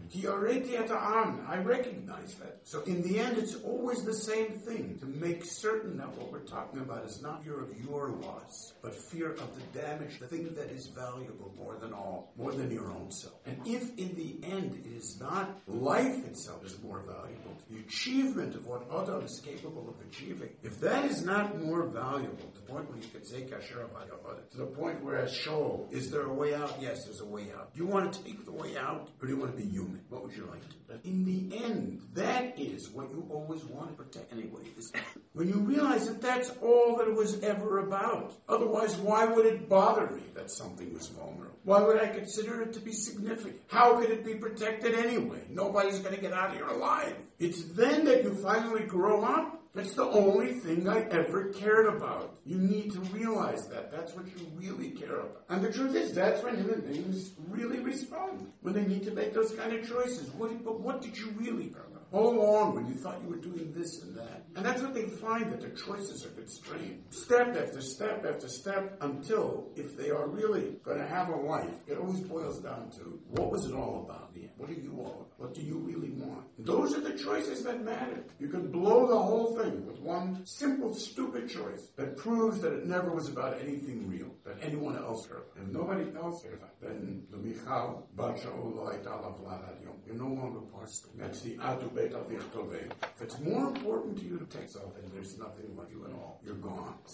I recognize that. So in the end, it's always the same thing, to make certain that what we're talking about is not fear of your loss, but fear of the damage, the thing that is valuable more than your own self. And if in the end it is not life itself is more valuable, the achievement of what Adam is capable of achieving, if that is not more valuable, to the point where you could say kasher avada, to the point where as Shaul, is there a way out? Yes, there's a way out. Do you want to take the way out, or do you want to be human? What would you like to do? But in the end, that is what you always want to protect anyway. When you realize that that's all that it was ever about. Otherwise, why would it bother me that something was vulnerable? Why would I consider it to be significant? How could it be protected anyway? Nobody's going to get out of here alive. It's then that you finally grow up. That's the only thing I ever cared about. You need to realize that. That's what you really care about. And the truth is, that's when human beings really respond. When they need to make those kind of choices. But what did you really care about? All along when you thought you were doing this and that. And that's what they find, that their choices are constrained. Step after step after step, until, if they are really going to have a life, it always boils down to, what was it all about? What are you all about? What do you really want? Those are the choices that matter. You can blow the whole thing with one simple, stupid choice that proves that it never was about anything real, that anyone else cared. If nobody else cares, then the Michal, Bat Shaul lo hayta alav lahad yom. You're no longer part of it. That's the Atu Bet Avich Tovei. If it's more important to you to take yourself, and there's nothing like you at all, you're gone.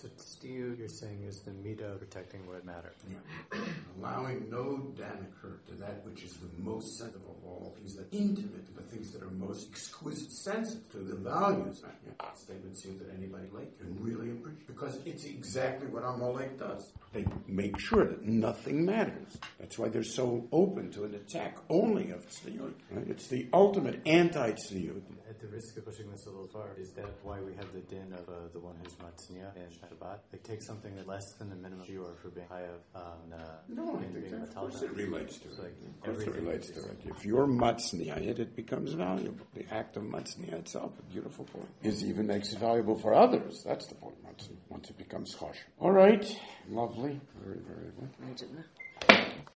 So tzniut, you're saying, is the midah of protecting what matter. Yeah. Allowing no damage to that which is the most sensitive of all things, that intimate, the things that are most exquisite, sensitive to the values. Statements here that anybody like can really appreciate, because it's exactly what Amalek does. They make sure that nothing matters. That's why they're so open to an attack only of tzniut. Right? It's the ultimate anti-tzniut. At the risk of pushing this a little far, is that why we have the din of the one who's matzniah and Shabbat? They take something that's less than the minimum shiur for being chayav No, I think that, of course it relates to it. Of course it relates to it. If you're matzniah, it becomes valuable. The act of matzniah itself, a beautiful point, is even makes it valuable for others. That's the point, once it becomes chosh. All right, lovely. Very, very good.